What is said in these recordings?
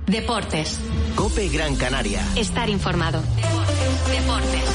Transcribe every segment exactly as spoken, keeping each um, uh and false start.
Deportes. COPE Gran Canaria. Estar informado. Deportes. Deportes.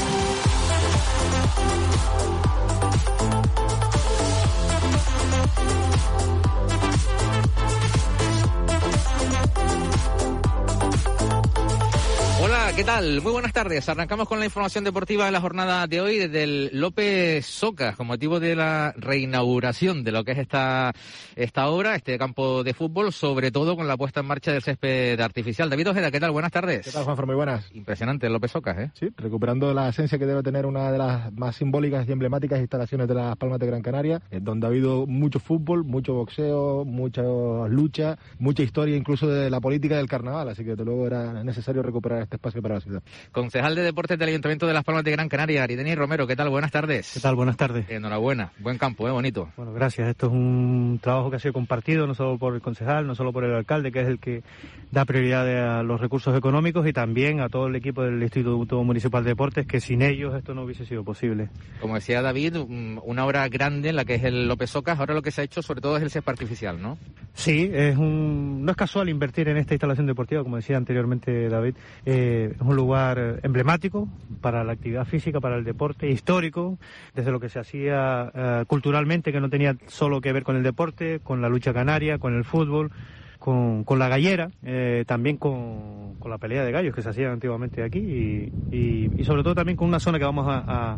Hola, ¿qué tal? Muy buenas tardes. Arrancamos con la información deportiva de la jornada de hoy desde el López Socas, con motivo de la reinauguración de lo que es esta, esta obra, este campo de fútbol, sobre todo con la puesta en marcha del césped artificial. David Ojeda, ¿qué tal? Buenas tardes. ¿Qué tal, Juanfran? Muy buenas. Impresionante el López Socas, ¿eh? Sí, recuperando la esencia que debe tener una de las más simbólicas y emblemáticas instalaciones de las Palmas de Gran Canaria, donde ha habido mucho fútbol, mucho boxeo, mucha lucha, mucha historia incluso de la política del carnaval, así que desde luego era necesario recuperar este espacio para la ciudad. Concejal de Deportes del Ayuntamiento de Las Palmas de Gran Canaria, Arideni Romero, ¿qué tal? Buenas tardes. ¿Qué tal? Buenas tardes. Enhorabuena, buen campo, ¿eh? Bonito. Bueno, gracias. Esto es un trabajo que ha sido compartido no solo por el concejal, no solo por el alcalde, que es el que da prioridad a los recursos económicos, y también a todo el equipo del Instituto Municipal de Deportes, que sin ellos esto no hubiese sido posible. Como decía David, una obra grande en la que es el López Socas. Ahora lo que se ha hecho sobre todo es el césped artificial, ¿no? Sí, es un no es casual invertir en esta instalación deportiva, como decía anteriormente David. Eh, es un lugar emblemático para la actividad física, para el deporte, histórico, desde lo que se hacía uh, culturalmente, que no tenía solo que ver con el deporte, con la lucha canaria, con el fútbol, con, con la gallera, eh, también con, con la pelea de gallos que se hacía antiguamente aquí, y, y, y sobre todo también con una zona que vamos a, a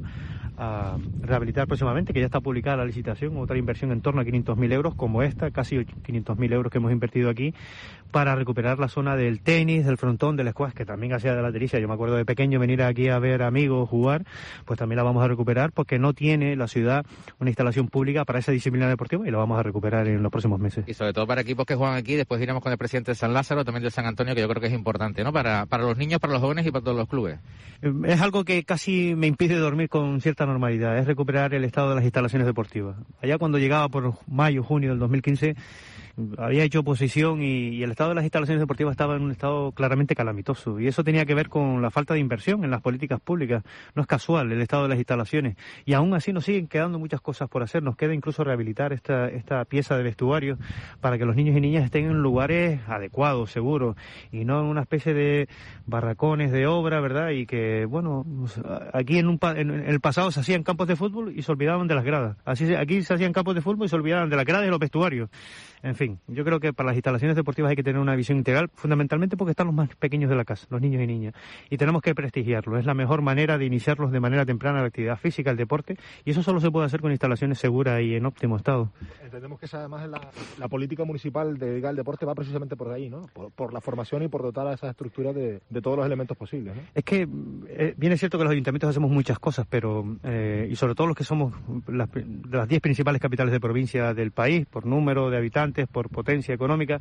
a rehabilitar próximamente, que ya está publicada la licitación, otra inversión en torno a quinientos mil euros como esta, casi quinientos mil euros que hemos invertido aquí, para recuperar la zona del tenis, del frontón, del squash, que también hacía de la delicia. Yo me acuerdo de pequeño venir aquí a ver amigos jugar, pues también la vamos a recuperar, porque no tiene la ciudad una instalación pública para esa disciplina deportiva, y la vamos a recuperar en los próximos meses. Y sobre todo para equipos que juegan aquí. Después iremos con el presidente de San Lázaro, también de San Antonio, que yo creo que es importante, ¿no? Para, para los niños, para los jóvenes y para todos los clubes. Es algo que casi me impide dormir con cierta normalidad, es recuperar el estado de las instalaciones deportivas. Allá cuando llegaba por mayo, junio del dos mil quince, había hecho oposición y, y el estado de las instalaciones deportivas estaba en un estado claramente calamitoso, y eso tenía que ver con la falta de inversión en las políticas públicas. No es casual el estado de las instalaciones, y aún así nos siguen quedando muchas cosas por hacer. Nos queda incluso rehabilitar esta, esta pieza de vestuario para que los niños y niñas estén en lugares adecuados, seguros, y no en una especie de barracones de obra, ¿verdad? Y que, bueno, aquí en, un, en el pasado se hacían campos de fútbol y se olvidaban de las gradas. Así aquí se hacían campos de fútbol y se olvidaban de las gradas y los vestuarios. En fin, yo creo que para las instalaciones deportivas hay que tener una visión integral, fundamentalmente porque están los más pequeños de la casa, los niños y niñas, y tenemos que prestigiarlos. Es la mejor manera de iniciarlos de manera temprana la actividad física, el deporte, y eso solo se puede hacer con instalaciones seguras y en óptimo estado. Entendemos que esa, además la, la política municipal dedicada al deporte va precisamente por ahí, ¿no? Por, por la formación y por dotar a esa estructura de, de todos los elementos posibles, ¿no? Es que eh, bien es cierto que los ayuntamientos hacemos muchas cosas, pero eh, y sobre todo los que somos las, de las diez principales capitales de provincia del país, por número de habitantes, por potencia económica,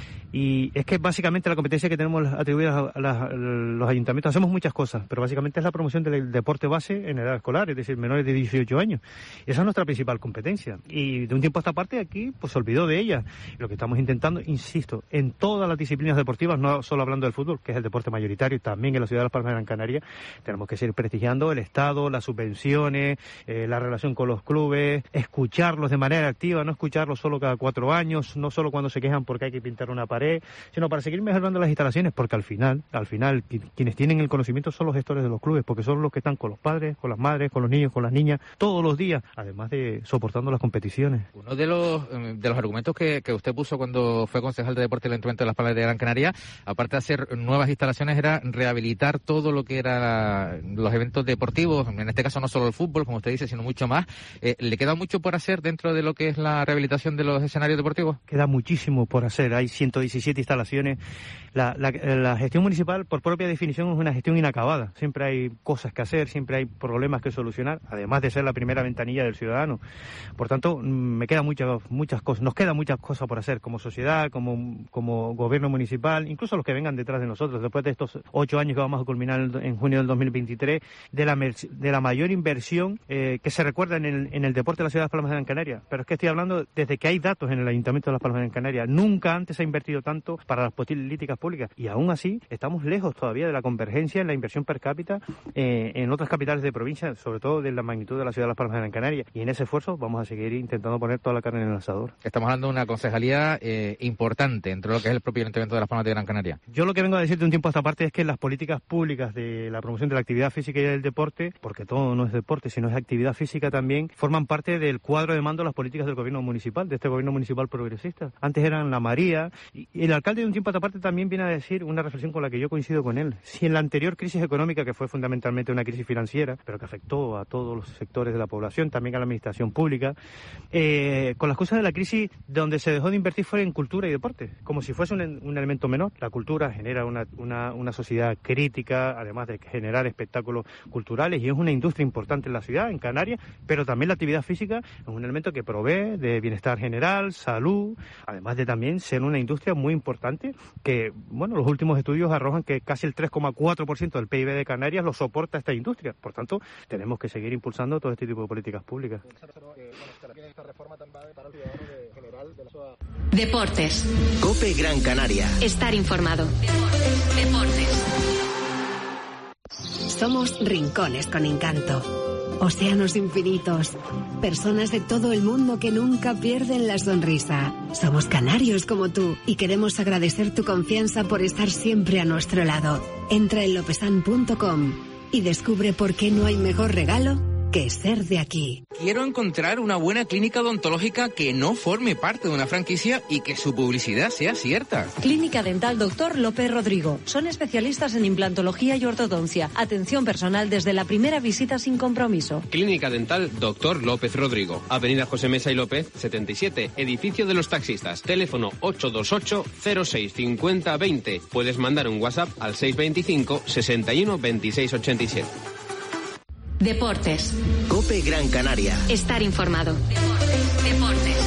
y es que básicamente la competencia que tenemos atribuida a, la, a los ayuntamientos, hacemos muchas cosas, pero básicamente es la promoción del deporte base en edad escolar, es decir, menores de dieciocho años. Esa es nuestra principal competencia, y de un tiempo a esta parte aquí pues se olvidó de ella. Lo que estamos intentando, insisto, en todas las disciplinas deportivas, no solo hablando del fútbol, que es el deporte mayoritario, también en la ciudad de Las Palmas de Gran Canaria, tenemos que seguir prestigiando el Estado, las subvenciones, eh, la relación con los clubes, escucharlos de manera activa, no escucharlos solo cada cuatro años, no solo cuando se quejan porque hay que pintar una pared, sino para seguir mejorando las instalaciones, porque al final, al final, quienes tienen el conocimiento son los gestores de los clubes, porque son los que están con los padres, con las madres, con los niños, con las niñas, todos los días, además de soportando las competiciones. Uno de los de los argumentos que, que usted puso cuando fue concejal de deporte del Ayuntamiento de Las Palmas de Gran Canaria, aparte de hacer nuevas instalaciones, era rehabilitar todo lo que era los eventos deportivos, en este caso no solo el fútbol, como usted dice, sino mucho más. Eh, ¿Le queda mucho por hacer dentro de lo que es la rehabilitación de los escenarios deportivos? Queda muchísimo por hacer, hay ciento diecisiete instalaciones. La, la, la gestión municipal, por propia definición, es una gestión inacabada. Siempre hay cosas que hacer, siempre hay problemas que solucionar, además de ser la primera ventanilla del ciudadano. Por tanto, me quedan muchas muchas cosas, nos quedan muchas cosas por hacer como sociedad, como, como gobierno municipal, incluso los que vengan detrás de nosotros, después de estos ocho años que vamos a culminar en junio del dos mil veintitrés, de la, de la mayor inversión eh, que se recuerda en el, en el deporte de la ciudad de Las Palmas de Gran Canaria. Pero es que estoy hablando desde que hay datos en el Ayuntamiento de Las Palmas de Gran Canaria. Nunca antes se ha invertido sido tanto para las políticas públicas. Y aún así estamos lejos todavía de la convergencia en la inversión per cápita eh, en otras capitales de provincia, sobre todo de la magnitud de la ciudad de Las Palmas de Gran Canaria. Y en ese esfuerzo vamos a seguir intentando poner toda la carne en el asador. Estamos hablando de una concejalía eh, importante entre lo que es el propio Ayuntamiento de Las Palmas de Gran Canaria. Yo lo que vengo a decir de un tiempo a esta parte es que las políticas públicas de la promoción de la actividad física y del deporte, porque todo no es deporte, sino es actividad física también, forman parte del cuadro de mando de las políticas del gobierno municipal, de este gobierno municipal progresista. Antes eran la María, y el alcalde de un tiempo a esta parte también viene a decir una reflexión con la que yo coincido con él. Si en la anterior crisis económica, que fue fundamentalmente una crisis financiera, pero que afectó a todos los sectores de la población, también a la administración pública, eh, con las cosas de la crisis, donde se dejó de invertir fue en cultura y deporte, como si fuese un, un elemento menor. La cultura genera una, una, una sociedad crítica, además de generar espectáculos culturales, y es una industria importante en la ciudad, en Canarias, pero también la actividad física es un elemento que provee de bienestar general, salud, además de también ser una industria muy importante que, bueno, los últimos estudios arrojan que casi el tres coma cuatro por ciento del P I B de Canarias lo soporta esta industria. Por tanto, tenemos que seguir impulsando todo este tipo de políticas públicas. Deportes. COPE Gran Canaria. Estar informado. Deportes. Somos rincones con encanto, océanos infinitos, personas de todo el mundo que nunca pierden la sonrisa. Somos canarios como tú y queremos agradecer tu confianza por estar siempre a nuestro lado. Entra en lopesan punto com y descubre por qué no hay mejor regalo que ser de aquí. Quiero encontrar una buena clínica odontológica que no forme parte de una franquicia y que su publicidad sea cierta. Clínica Dental Doctor López Rodrigo. Son especialistas en implantología y ortodoncia. Atención personal desde la primera visita sin compromiso. Clínica Dental Doctor López Rodrigo. Avenida José Mesa y López, setenta y siete, Edificio de los Taxistas. Teléfono ocho dos ocho, cero seis cinco cero dos cero. Puedes mandar un WhatsApp al seis veinticinco, sesenta y uno, veintiséis ochenta y siete. Deportes. COPE Gran Canaria. Estar informado. Deportes.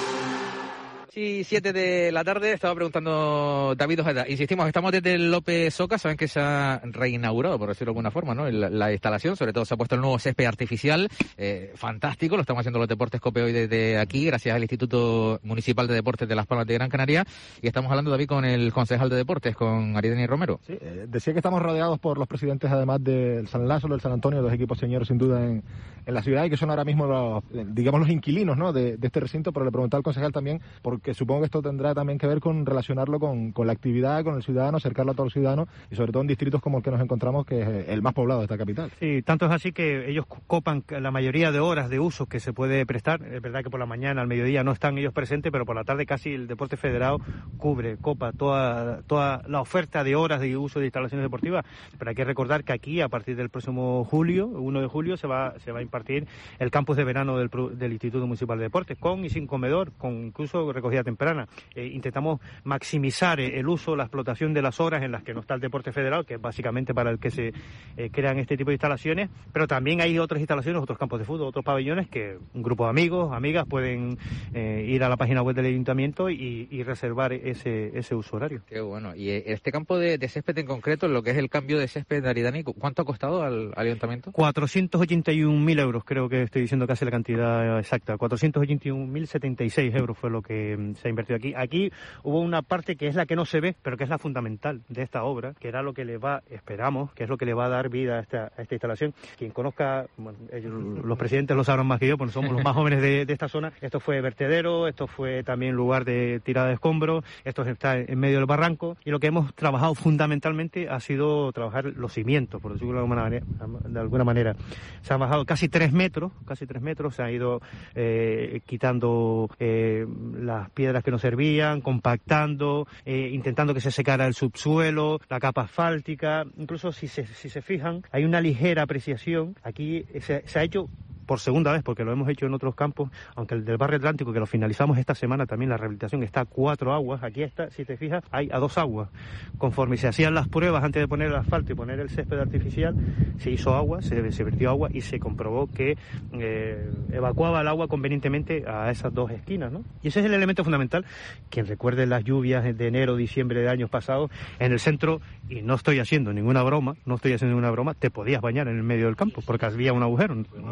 Sí, siete de la tarde, estaba preguntando David Ojeda. Insistimos, estamos desde el López Oca, saben que se ha reinaugurado, por decirlo de alguna forma, ¿no? La, la instalación, sobre todo se ha puesto el nuevo césped artificial, eh, fantástico, lo estamos haciendo los Deportes COPE hoy desde aquí, gracias al Instituto Municipal de Deportes de Las Palmas de Gran Canaria, y estamos hablando, David, con el concejal de Deportes, con Arideni Romero. Sí, eh, decía que estamos rodeados por los presidentes, además del San Lázaro, del San Antonio, dos equipos señores, sin duda, en, en la ciudad, y que son ahora mismo los, digamos, los inquilinos, ¿no?, de, de este recinto, pero le preguntaba al concejal también, porque supongo que esto tendrá también que ver con relacionarlo con, con la actividad, con el ciudadano, acercarlo a todos los ciudadanos y sobre todo en distritos como el que nos encontramos, que es el más poblado de esta capital. Sí, tanto es así que ellos copan la mayoría de horas de uso que se puede prestar. Es verdad que por la mañana, al mediodía no están ellos presentes, pero por la tarde casi el deporte federado cubre, copa toda, toda la oferta de horas de uso de instalaciones deportivas. Pero hay que recordar que aquí, a partir del próximo julio, uno de julio, se va, se va a impartir el campus de verano del, del Instituto Municipal de Deportes, con y sin comedor, con incluso recogida temprana. Eh, intentamos maximizar el uso, la explotación de las horas en las que no está el deporte federal, que es básicamente para el que se eh, crean este tipo de instalaciones, pero también hay otras instalaciones, otros campos de fútbol, otros pabellones que un grupo de amigos, amigas pueden eh, ir a la página web del ayuntamiento y, y reservar ese, ese uso horario. Qué bueno. Y este campo de, de césped en concreto, lo que es el cambio de césped de Aridani, ¿cuánto ha costado al, al ayuntamiento? cuatrocientos ochenta y un mil euros, creo que estoy diciendo casi la cantidad exacta. cuatrocientos ochenta y un mil setenta y seis euros fue lo que se ha invertido aquí. Aquí hubo una parte que es la que no se ve, pero que es la fundamental de esta obra, que era lo que le va, esperamos, que es lo que le va a dar vida a esta, a esta instalación. Quien conozca, bueno, ellos, los presidentes lo sabrán más que yo, porque somos los más jóvenes de, de esta zona. Esto fue vertedero, esto fue también lugar de tirada de escombros, esto está en medio del barranco, y lo que hemos trabajado fundamentalmente ha sido trabajar los cimientos, por decirlo de alguna manera. De alguna manera. Se han bajado casi tres metros, casi tres metros, se han ido eh, quitando eh, las piedras que no servían, compactando, eh, intentando que se secara el subsuelo, la capa asfáltica. Incluso si se, si se fijan, hay una ligera apreciación. Aquí se, se ha hecho por segunda vez, porque lo hemos hecho en otros campos, aunque el del Barrio Atlántico, que lo finalizamos esta semana, también la rehabilitación está a cuatro aguas. Aquí está, si te fijas, hay a dos aguas. Conforme se hacían las pruebas antes de poner el asfalto y poner el césped artificial, se hizo agua, se, se vertió agua y se comprobó que eh, evacuaba el agua convenientemente a esas dos esquinas, ¿no? Y ese es el elemento fundamental. Quien recuerde las lluvias de enero, diciembre de años pasados, en el centro, y no estoy haciendo ninguna broma, no estoy haciendo ninguna broma, te podías bañar en el medio del campo, porque había un agujero.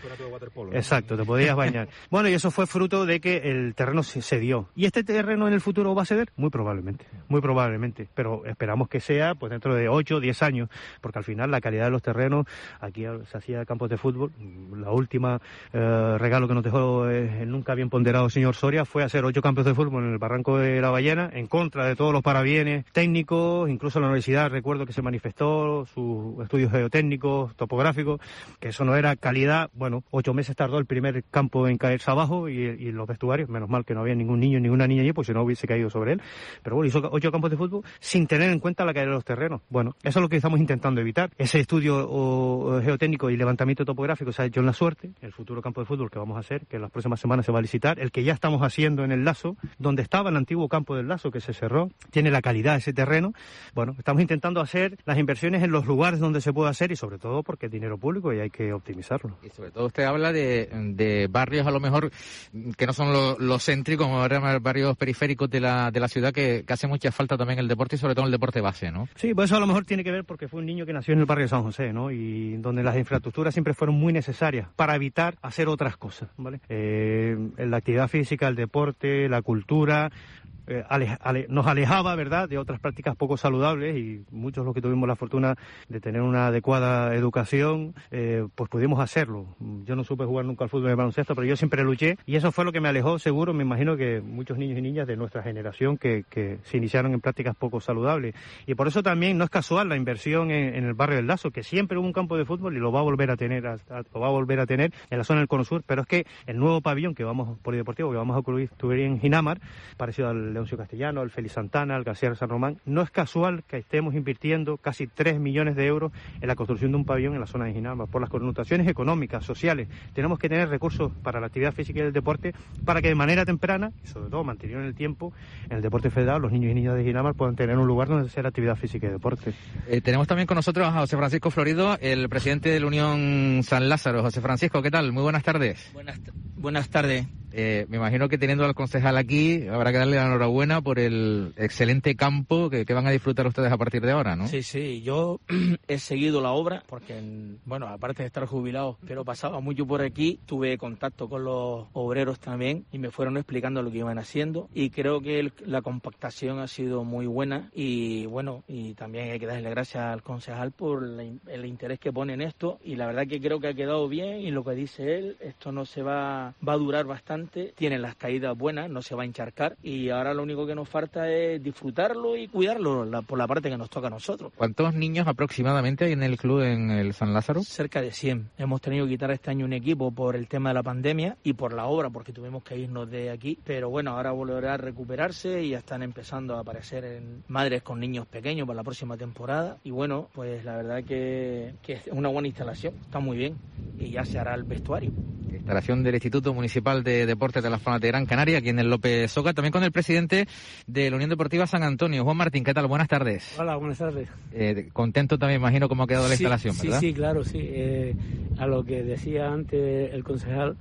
Exacto, te podías bañar. Bueno, y eso fue fruto de que el terreno se, se dio. ¿Y este terreno en el futuro va a ceder? Muy probablemente, muy probablemente. Pero esperamos que sea pues dentro de ocho o diez años, porque al final la calidad de los terrenos, aquí se hacía campos de fútbol. La última eh, regalo que nos dejó eh, el nunca bien ponderado señor Soria fue hacer ocho campos de fútbol en el Barranco de la Ballena, en contra de todos los parabienes técnicos, incluso la universidad, recuerdo que se manifestó, sus estudios geotécnicos, topográficos, que eso no era calidad. Bueno, ocho meses tardó el primer campo en caerse abajo y, y los vestuarios, menos mal que no había ningún niño, ninguna niña allí, pues si no hubiese caído sobre él. Pero bueno, hizo ocho campos de fútbol sin tener en cuenta la calidad de los terrenos. Bueno, eso es lo que estamos intentando evitar. Ese estudio o, o geotécnico y levantamiento topográfico se ha hecho en La Suerte, el futuro campo de fútbol que vamos a hacer, que en las próximas semanas se va a licitar, el que ya estamos haciendo en el Lazo, donde estaba el antiguo campo del Lazo que se cerró, tiene la calidad de ese terreno. Bueno, estamos intentando hacer las inversiones en los lugares donde se puede hacer y sobre todo porque es dinero público y hay que optimizarlo. Y sobre todo usted habla de, de barrios a lo mejor que no son los, los céntricos, como barrios periféricos de la, de la ciudad que, que hace mucha falta también el deporte y sobre todo el deporte base, ¿no? Sí, pues eso a lo mejor tiene que ver porque fue un niño que nació en el barrio de San José, ¿no? Y donde las infraestructuras siempre fueron muy necesarias para evitar hacer otras cosas, ¿vale? Eh, la actividad física, el deporte, la cultura, eh, ale, ale, nos alejaba, ¿verdad?, de otras prácticas poco saludables, y muchos los que tuvimos la fortuna de tener una adecuada educación, eh, pues pudimos hacerlo. Yo no supe jugar nunca al fútbol y al baloncesto, pero yo siempre luché, y eso fue lo que me alejó, seguro, me imagino que muchos niños y niñas de nuestra generación que, que se iniciaron en prácticas poco saludables. Y por eso también no es casual la inversión en, en el barrio del Lazo, que siempre hubo un campo de fútbol y lo va a volver a tener, hasta, lo va a volver a tener en la zona del Cono Sur, pero es que el nuevo pabellón que vamos, polideportivo, que vamos a construir en Ginamar, parecido al Leoncio Castellano, al Félix Santana, al García San Román, no es casual que estemos invirtiendo casi tres millones de euros en la construcción de un pabellón en la zona de Ginamar, por las connotaciones económicas, sociales. Tenemos que tener recursos para la actividad física y el deporte para que de manera temprana, y sobre todo mantenido en el tiempo, en el deporte federal, los niños y niñas de Ginamar puedan tener un lugar donde hacer actividad física y deporte. Eh, tenemos también con nosotros a José Francisco Florido, el presidente de la Unión San Lázaro. José Francisco, ¿qué tal? Muy buenas tardes. Buenas, buenas tardes. Eh, me imagino que teniendo al concejal aquí, habrá que darle la enhorabuena por el excelente campo que, que van a disfrutar ustedes a partir de ahora, ¿no? Sí, sí, yo he seguido la obra porque, bueno, aparte de estar jubilado, pero pasaba mucho por aquí, tuve contacto con los obreros también y me fueron explicando lo que iban haciendo, y creo que el, la compactación ha sido muy buena, y bueno, y también hay que darle gracias al concejal por la, el interés que pone en esto, y la verdad que creo que ha quedado bien, y lo que dice él, esto no se va, va a durar bastante, tiene las caídas buenas, no se va a encharcar, y ahora lo único que nos falta es disfrutarlo y cuidarlo la, por la parte que nos toca a nosotros. ¿Cuántos niños aproximadamente hay en el club en el San Lázaro? Cerca de cien. Hemos tenido que quitar este año un equipo por el tema de la pandemia y por la obra, porque tuvimos que irnos de aquí, pero bueno, ahora volverá a recuperarse y ya están empezando a aparecer en madres con niños pequeños para la próxima temporada, y bueno, pues la verdad que, que es una buena instalación, está muy bien, y ya se hará el vestuario. Instalación del Instituto Municipal de Deportes de las Palmas de Gran Canaria, aquí en el López Soca, también con el presidente de la Unión Deportiva San Antonio, Juan Martín. ¿Qué tal? Buenas tardes. Hola, buenas tardes. Eh, contento también, imagino, cómo ha quedado la sí, instalación, ¿verdad? Sí, sí, claro, sí. Eh, a lo que decía antes el concejal,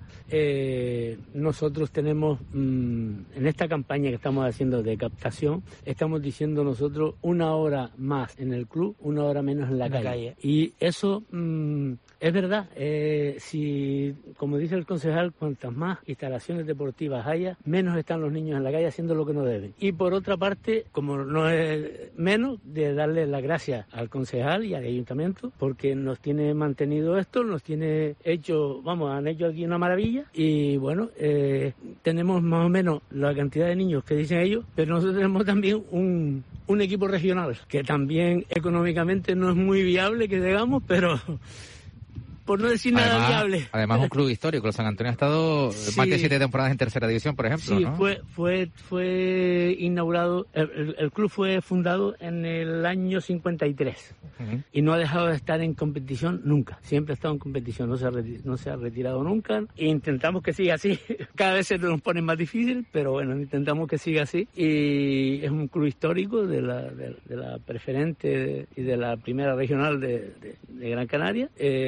eh, nosotros tenemos, mmm, en esta campaña que estamos haciendo de captación, estamos diciendo nosotros una hora más en el club, una hora menos en la, en calle. la calle. Y eso mmm, es verdad. Eh, si, como dice el concejal, cuantas más instalaciones deportivas haya, menos están los niños en la calle haciendo lo que no deben. Y por otra parte, como no es menos, de darle las gracias al concejal y al ayuntamiento, porque nos tiene mantenido esto, nos tiene hecho, vamos, han hecho aquí una maravilla, y bueno, eh, tenemos más o menos la cantidad de niños que dicen ellos, pero nosotros tenemos también un, un equipo regional, que también económicamente no es muy viable, que digamos, pero... por no decir nada además, viable. Además, un club histórico. El San Antonio ha estado sí. más de siete temporadas en tercera división, por ejemplo, sí, ¿no? fue, fue, fue inaugurado, el, el, el club fue fundado en el año cincuenta y tres uh-huh. y no ha dejado de estar en competición nunca. Siempre ha estado en competición, no se ha, reti- no se ha retirado nunca. E intentamos que siga así. Cada vez se nos pone más difícil, pero bueno, intentamos que siga así. Y es un club histórico de la, de, de la preferente y de la primera regional de, de, de Gran Canaria. Eh,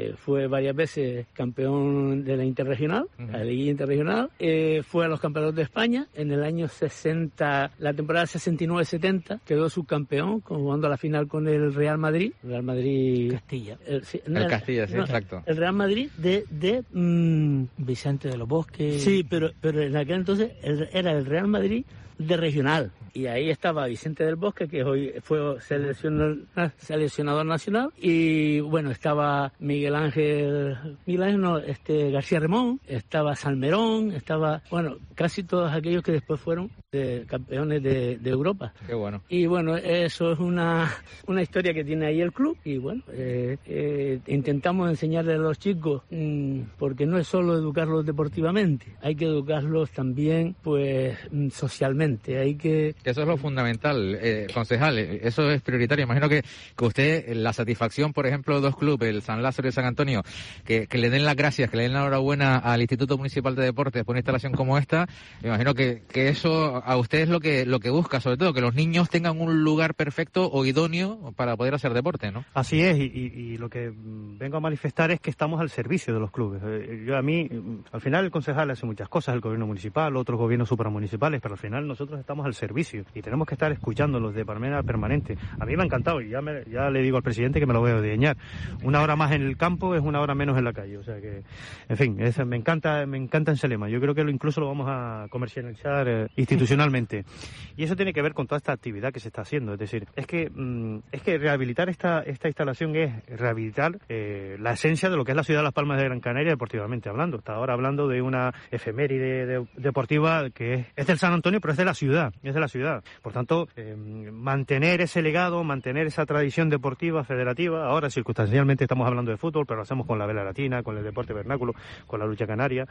eh, fue varias veces campeón de la Interregional, uh-huh. la Liga Interregional, eh, fue a los campeonatos de España en el año sesenta, la temporada sesenta y nueve setenta, quedó subcampeón jugando a la final con el Real Madrid, Real Madrid Castilla, el, sí, el, el Castilla, sí, no, exacto, el Real Madrid de, de mmm, Vicente de los Bosques, sí, pero pero en aquel entonces el, era el Real Madrid de regional, y ahí estaba Vicente del Bosque, que hoy fue seleccionador, seleccionador nacional, y bueno, estaba Miguel Ángel, Miguel Ángel no, este García Remón, estaba Salmerón, estaba, bueno, casi todos aquellos que después fueron de campeones de, de Europa. Qué bueno. Y bueno, eso es una, una historia que tiene ahí el club, y bueno, eh, eh, intentamos enseñarle a los chicos, mmm, porque no es solo educarlos deportivamente, hay que educarlos también, pues, socialmente. Hay que... Eso es lo fundamental, eh, concejal, eso es prioritario. Imagino que, que usted, la satisfacción, por ejemplo, de dos clubes, el San Lázaro y el San Antonio, que, que le den las gracias, que le den la enhorabuena al Instituto Municipal de Deportes por una instalación como esta, me imagino que, que eso a usted es lo que, lo que busca, sobre todo, que los niños tengan un lugar perfecto o idóneo para poder hacer deporte, ¿no? Así es, y, y, y lo que vengo a manifestar es que estamos al servicio de los clubes. Yo a mí, al final el concejal hace muchas cosas, el gobierno municipal, otros gobiernos supramunicipales, pero al final nosotros Nosotros estamos al servicio y tenemos que estar escuchándolos de manera permanente. A mí me ha encantado y ya, me, ya le digo al presidente que me lo voy a diseñar. Una hora más en el campo es una hora menos en la calle. O sea que, en fin, es, me encanta me encanta ese lema. Yo creo que lo, incluso lo vamos a comercializar eh, institucionalmente. Y eso tiene que ver con toda esta actividad que se está haciendo. Es decir, es que mm, es que rehabilitar esta esta instalación es rehabilitar eh, la esencia de lo que es la ciudad de Las Palmas de Gran Canaria deportivamente hablando. Está ahora hablando de una efeméride de, deportiva que es, es del San Antonio, pero es de la ciudad, es de la ciudad. Por tanto, eh, mantener ese legado, mantener esa tradición deportiva, federativa. Ahora, circunstancialmente, estamos hablando de fútbol, pero lo hacemos con la vela latina, con el deporte vernáculo, con la lucha canaria.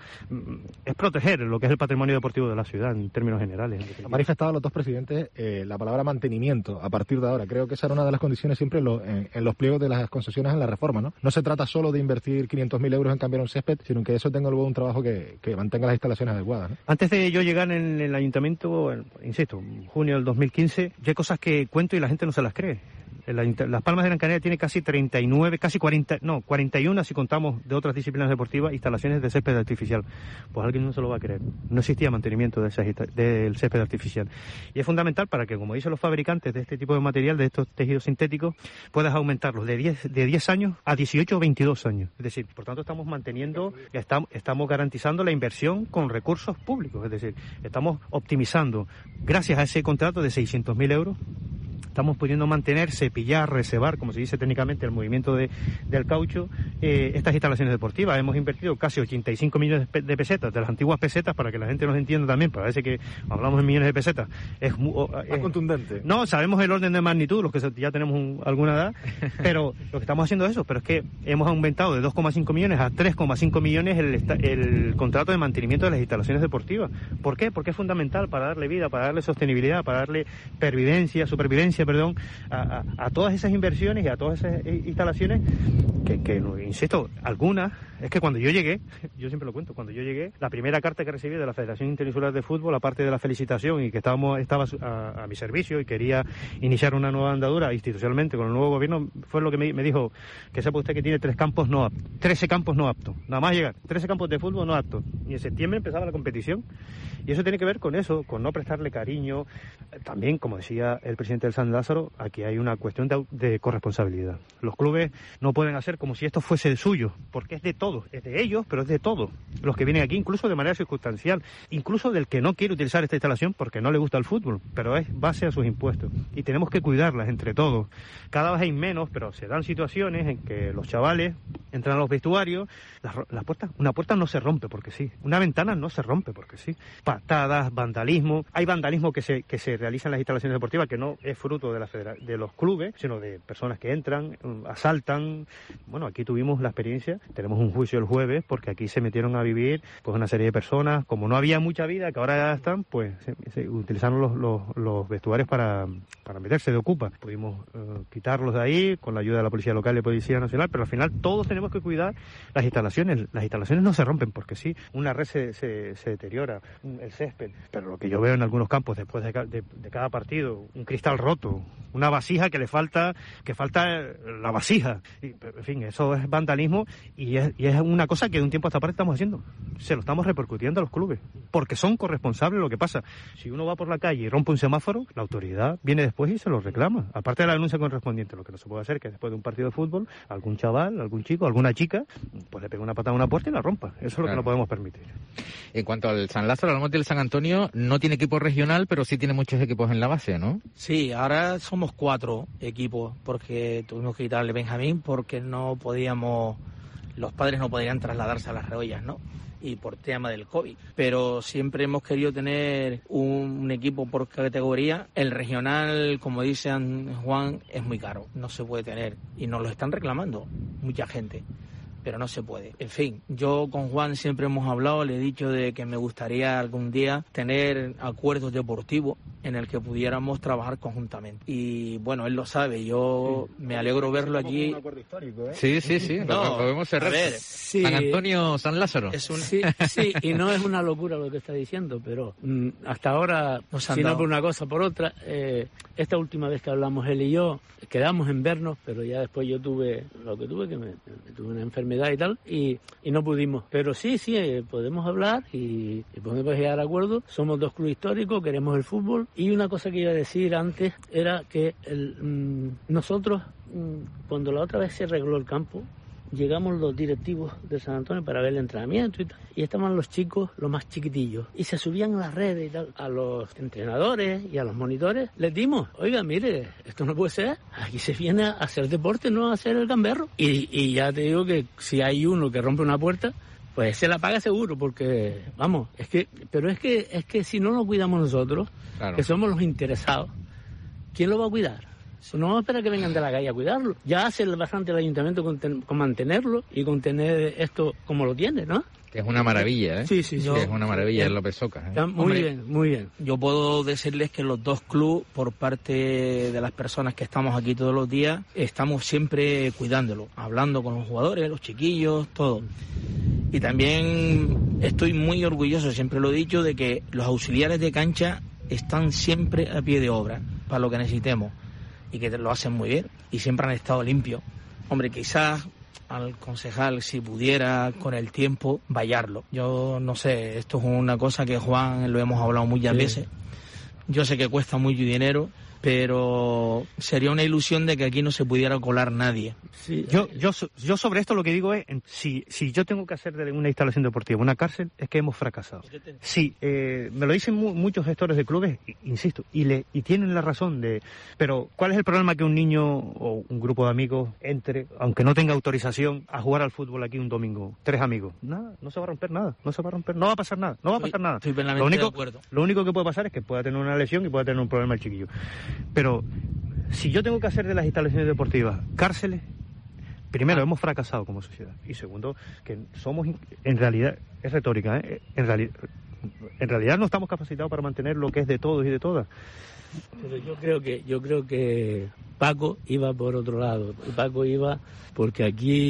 Es proteger lo que es el patrimonio deportivo de la ciudad en términos generales. Han manifestado los dos presidentes eh, la palabra mantenimiento a partir de ahora. Creo que esa era una de las condiciones siempre en, lo, en, en los pliegos de las concesiones en la reforma, ¿no? No se trata solo de invertir quinientos mil euros en cambiar un césped, sino que eso tenga luego un trabajo que, que mantenga las instalaciones adecuadas, ¿no? Antes de yo llegar en el ayuntamiento, insisto, en junio del dos mil quince, ya hay cosas que cuento y la gente no se las cree. Las Palmas de Gran Canaria tiene casi treinta y nueve, casi cuarenta, no, cuarenta y uno si contamos de otras disciplinas deportivas, instalaciones de césped artificial. Pues alguien no se lo va a creer. No existía mantenimiento de esa, del césped artificial. Y es fundamental para que, como dicen los fabricantes de este tipo de material, de estos tejidos sintéticos, puedas aumentarlos de diez, de diez años a dieciocho o veintidós años. Es decir, por tanto estamos manteniendo, estamos, estamos garantizando la inversión con recursos públicos. Es decir, estamos optimizando, gracias a ese contrato de seiscientos mil euros, estamos pudiendo mantener, cepillar, reservar, como se dice técnicamente, el movimiento de, del caucho, eh, estas instalaciones deportivas. Hemos invertido casi ochenta y cinco millones de pesetas, de las antiguas pesetas, para que la gente nos entienda también, parece que hablamos en millones de pesetas. Es muy es, contundente. No, sabemos el orden de magnitud, los que ya tenemos un, alguna edad, pero lo que estamos haciendo es eso, pero es que hemos aumentado de dos coma cinco millones a tres coma cinco millones el, el contrato de mantenimiento de las instalaciones deportivas. ¿Por qué? Porque es fundamental para darle vida, para darle sostenibilidad, para darle pervivencia, supervivencia, perdón, a, a, a todas esas inversiones y a todas esas instalaciones que, que, insisto, algunas, es que cuando yo llegué, yo siempre lo cuento, cuando yo llegué, la primera carta que recibí de la Federación Interinsular de Fútbol, aparte de la felicitación y que estábamos, estaba a, a mi servicio y quería iniciar una nueva andadura institucionalmente con el nuevo gobierno, fue lo que me, me dijo, que sepa usted que tiene tres campos no aptos, trece campos no aptos, nada más llegar, trece campos de fútbol no aptos, y en septiembre empezaba la competición, y eso tiene que ver con eso, con no prestarle cariño. También, como decía el presidente del San Lázaro, aquí hay una cuestión de, de corresponsabilidad. Los clubes no pueden hacer como si esto fuese suyo, porque es de todos, es de ellos, pero es de todos los que vienen aquí, incluso de manera circunstancial, incluso del que no quiere utilizar esta instalación porque no le gusta el fútbol, pero es base a sus impuestos, y tenemos que cuidarlas entre todos. Cada vez hay menos, pero se dan situaciones en que los chavales entran a los vestuarios, las, las puertas, una puerta no se rompe porque sí, una ventana no se rompe porque sí, patadas, vandalismo, hay vandalismo que se, que se realiza en las instalaciones deportivas que no es fruto de, la federa- de los clubes, sino de personas que entran, asaltan. Bueno, aquí tuvimos la experiencia, tenemos un juicio el jueves porque aquí se metieron a vivir pues una serie de personas, como no había mucha vida, que ahora ya están, pues se, se utilizaron los, los, los vestuarios para, para meterse de ocupa. Pudimos uh, quitarlos de ahí con la ayuda de la Policía Local y Policía Nacional, pero al final todos tenemos tenemos que cuidar las instalaciones. Las instalaciones no se rompen porque sí, una red se, se, se deteriora, el césped, pero lo que yo veo en algunos campos después de, de, de cada partido, un cristal roto, una vasija que le falta, que falta la vasija, y, en fin, eso es vandalismo y es, y es una cosa que de un tiempo a esta parte estamos haciendo, se lo estamos repercutiendo a los clubes, porque son corresponsables de lo que pasa. Si uno va por la calle y rompe un semáforo, la autoridad viene después y se lo reclama, aparte de la denuncia correspondiente. Lo que no se puede hacer es que después de un partido de fútbol, algún chaval, algún chico, alguna chica, pues le pegue una patada a una puerta y la rompa. Eso es claro. Lo que no podemos permitir. En cuanto al San Lázaro, hablamos del San Antonio, no tiene equipo regional, pero sí tiene muchos equipos en la base, ¿no? Sí, ahora somos cuatro equipos, porque tuvimos que quitarle Benjamín, porque no podíamos, los padres no podían trasladarse a las Reollas, ¿no? Y por tema del COVID, pero siempre hemos querido tener un, un equipo por categoría. El regional, como dice Juan, es muy caro, no se puede tener, y nos lo están reclamando mucha gente, pero no se puede. En fin, yo con Juan siempre hemos hablado, le he dicho de que me gustaría algún día tener acuerdos deportivos en el que pudiéramos trabajar conjuntamente. Y bueno, él lo sabe, yo sí. Me alegro verlo allí. Un acuerdo histórico, ¿eh? Sí, sí, sí, no, lo podemos cerrar. A ver, sí. San Antonio, San Lázaro. Es un... sí, sí, y no es una locura lo que está diciendo, pero mm, hasta ahora, si no por una cosa, por otra, eh, esta última vez que hablamos él y yo, quedamos en vernos, pero ya después yo tuve lo que tuve, que me, me tuve una enfermedad y tal, y, y no pudimos. Pero sí, sí, eh, podemos hablar y, y podemos llegar a acuerdo. Somos dos clubes históricos, queremos el fútbol. Y una cosa que iba a decir antes era que el, mmm, nosotros, mmm, cuando la otra vez se arregló el campo, llegamos los directivos de San Antonio para ver el entrenamiento y tal, y estaban los chicos, los más chiquitillos, y se subían a las redes y tal, a los entrenadores y a los monitores, les dimos, oiga, mire, esto no puede ser, aquí se viene a hacer deporte, no a hacer el gamberro, y, y ya te digo que si hay uno que rompe una puerta, pues se la paga seguro, porque, vamos, es que, pero es que, es que si no nos cuidamos nosotros, claro, que somos los interesados, ¿quién lo va a cuidar? No vamos a esperar que vengan de la calle a cuidarlo. Ya hace bastante el ayuntamiento con, ten, con mantenerlo y con tener esto como lo tiene, ¿no? Que es una maravilla, ¿eh? Sí, sí, sí. Que es una maravilla en López Ocas, ¿eh? Muy Hombre, bien, muy bien. Yo puedo decirles que los dos clubes, por parte de las personas que estamos aquí todos los días, estamos siempre cuidándolo, hablando con los jugadores, los chiquillos, todo. Y también estoy muy orgulloso, siempre lo he dicho, de que los auxiliares de cancha están siempre a pie de obra para lo que necesitemos, y que lo hacen muy bien y siempre han estado limpios. Hombre, quizás al concejal, si pudiera con el tiempo vallarlo. Yo no sé, esto es una cosa que Juan lo hemos hablado muchas sí. veces. Yo sé que cuesta mucho dinero, pero sería una ilusión de que aquí no se pudiera colar nadie. Sí, yo, yo, yo sobre esto lo que digo es, si, si yo tengo que hacer de una instalación deportiva una cárcel, es que hemos fracasado. Sí, eh, me lo dicen mu muchos gestores de clubes, insisto, y, le, y tienen la razón de... Pero, ¿cuál es el problema que un niño o un grupo de amigos entre, aunque no tenga autorización, a jugar al fútbol aquí un domingo? Tres amigos. Nada, no se va a romper nada, no se va a romper, no va a pasar nada, no va a pasar nada. Estoy plenamente lo único, de acuerdo. Lo único que puede pasar es que pueda tener una lesión y pueda tener un problema el chiquillo. Pero si yo tengo que hacer de las instalaciones deportivas cárceles, primero, ah. hemos fracasado como sociedad. Y segundo, que somos, en realidad, es retórica, ¿eh? en, reali en realidad no estamos capacitados para mantener lo que es de todos y de todas. Pero yo creo que yo creo que Paco iba por otro lado. Paco iba porque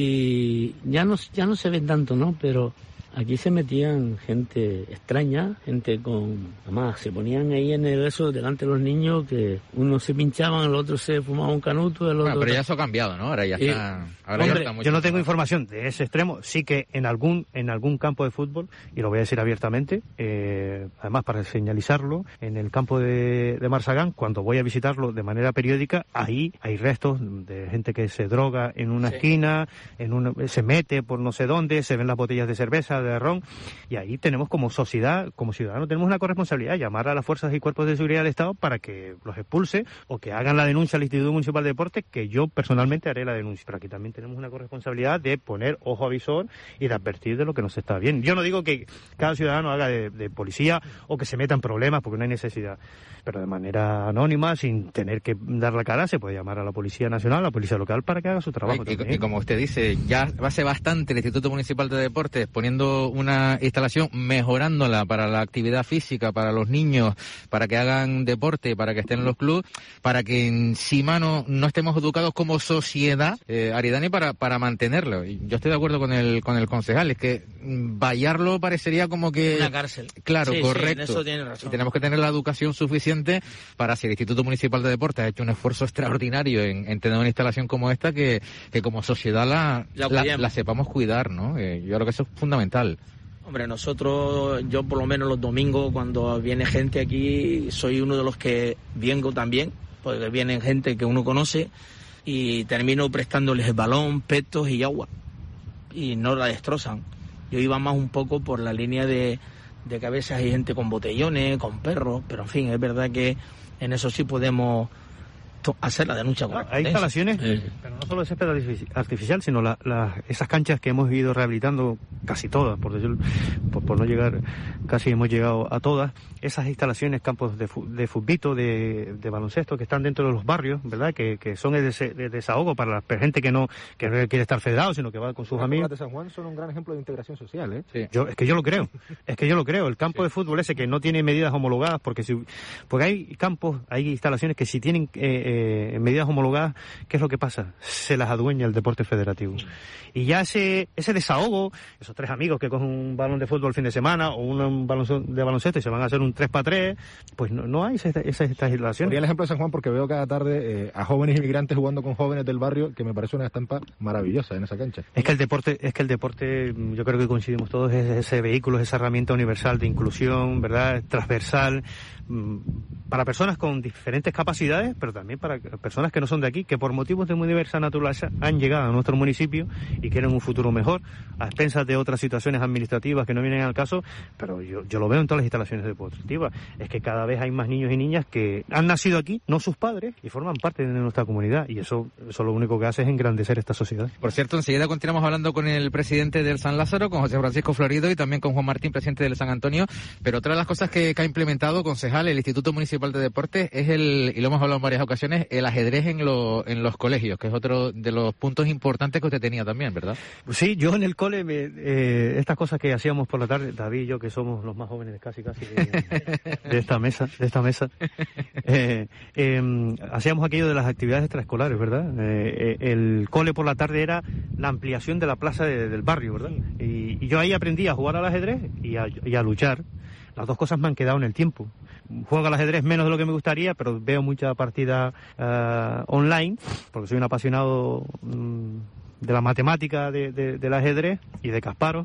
aquí ya no, ya no se ven tanto, ¿no? Pero aquí se metían gente extraña, gente con... Además, se ponían ahí en el eso delante de los niños, que uno se pinchaban, el otro se fumaba un canuto, el otro... Bueno, pero ya eso ha cambiado, ¿no? Ahora ya está... Eh, ahora hombre, ya está mucho yo no tengo más. información de ese extremo. Sí que en algún en algún campo de fútbol, y lo voy a decir abiertamente, eh, además para señalizarlo, en el campo de, de Marsagán, cuando voy a visitarlo de manera periódica, ahí hay restos de gente que se droga en una sí. esquina, en una, se mete por no sé dónde, se ven las botellas de cerveza, de ron, y ahí tenemos como sociedad, como ciudadanos, tenemos una corresponsabilidad, llamar a las fuerzas y cuerpos de seguridad del Estado para que los expulse o que hagan la denuncia al Instituto Municipal de Deportes, que yo personalmente haré la denuncia. Pero aquí también tenemos una corresponsabilidad de poner ojo a visor y de advertir de lo que no se está bien. Yo no digo que cada ciudadano haga de, de policía o que se meta en problemas porque no hay necesidad, pero de manera anónima, sin tener que dar la cara, se puede llamar a la Policía Nacional, a la Policía Local, para que haga su trabajo. Y, también. y como usted dice, ya hace bastante el Instituto Municipal de Deportes poniendo construyendo una instalación, mejorándola para la actividad física, para los niños, para que hagan deporte, para que estén en los clubes, para que encima no, no estemos educados como sociedad, eh, Aridane, para, para mantenerlo. Y yo estoy de acuerdo con el, con el concejal, es que vallarlo parecería como que... Una cárcel. Claro, sí, correcto. Sí, en eso tiene razón. Y tenemos que tener la educación suficiente para, si el Instituto Municipal de Deportes ha hecho un esfuerzo extraordinario en, en tener una instalación como esta, que, que como sociedad la, la, la sepamos cuidar, ¿no? Eh, yo creo que eso es fundamental. Hombre, nosotros, yo por lo menos los domingos cuando viene gente aquí, soy uno de los que vengo también, porque vienen gente que uno conoce y termino prestándoles el balón, petos y agua, y no la destrozan. Yo iba más un poco por la línea de, de que a veces hay gente con botellones, con perros, pero en fin, es verdad que en eso sí podemos hacer la denuncia correcta. Hay instalaciones, eh. pero no solo de césped artificial, sino la, la, esas canchas que hemos ido rehabilitando, casi todas, por, decir, por, por no llegar, casi hemos llegado a todas, esas instalaciones, campos de, de futbito, de, de baloncesto, que están dentro de los barrios, ¿verdad? Que, que son de, de desahogo para la gente que no, que no quiere estar federado, sino que va con sus Las amigos. de San Juan son un gran ejemplo de integración social, ¿eh? Sí. Yo, es que yo lo creo, es que yo lo creo. El campo sí. de fútbol ese que no tiene medidas homologadas, porque si, porque hay campos, hay instalaciones que si tienen eh, eh, medidas homologadas, ¿qué es lo que pasa? Se las adueña el deporte federativo. Y ya ese ese desahogo, esos tres amigos que cogen un balón de fútbol el fin de semana o un, un balón de baloncesto y se van a hacer un tres para tres, pues no, no hay esas esa, esa instalaciones. Ponía el ejemplo de San Juan porque veo cada tarde eh, a jóvenes inmigrantes jugando con jóvenes del barrio, que me parece una estampa maravillosa en esa cancha. Es que el deporte, es que el deporte, yo creo que coincidimos todos, es ese vehículo, es esa herramienta universal de inclusión, ¿verdad? Transversal, para personas con diferentes capacidades, pero también para personas que no son de aquí, que por motivos de muy diversa naturaleza han llegado a nuestro municipio y quieren un futuro mejor, a expensas de otras situaciones administrativas que no vienen al caso, pero yo, yo lo veo en todas las instalaciones deportivas. Es que cada vez hay más niños y niñas que han nacido aquí, no sus padres, y forman parte de nuestra comunidad, y eso, eso lo único que hace es engrandecer esta sociedad. Por cierto, enseguida continuamos hablando con el presidente del San Lázaro, con José Francisco Florido, y también con Juan Martín, presidente del San Antonio, pero otra de las cosas que, que ha implementado, concejal, el Instituto Municipal de Deportes es el, y lo hemos hablado en varias ocasiones, el ajedrez en, lo, en los colegios, que es otro de los puntos importantes que usted tenía también, ¿verdad? Sí, yo en el cole, me, eh, estas cosas que hacíamos por la tarde, David y yo, que somos los más jóvenes casi casi de, de esta mesa, de esta mesa, eh, eh, hacíamos aquello de las actividades extraescolares, ¿verdad? Eh, eh, el cole por la tarde era la ampliación de la plaza de, del barrio, ¿verdad? Y, y yo ahí aprendí a jugar al ajedrez y a, y a luchar. Las dos cosas me han quedado en el tiempo. Juego al ajedrez menos de lo que me gustaría, pero veo mucha partida uh, online, porque soy un apasionado um, de la matemática de, de, del ajedrez y de Kasparov.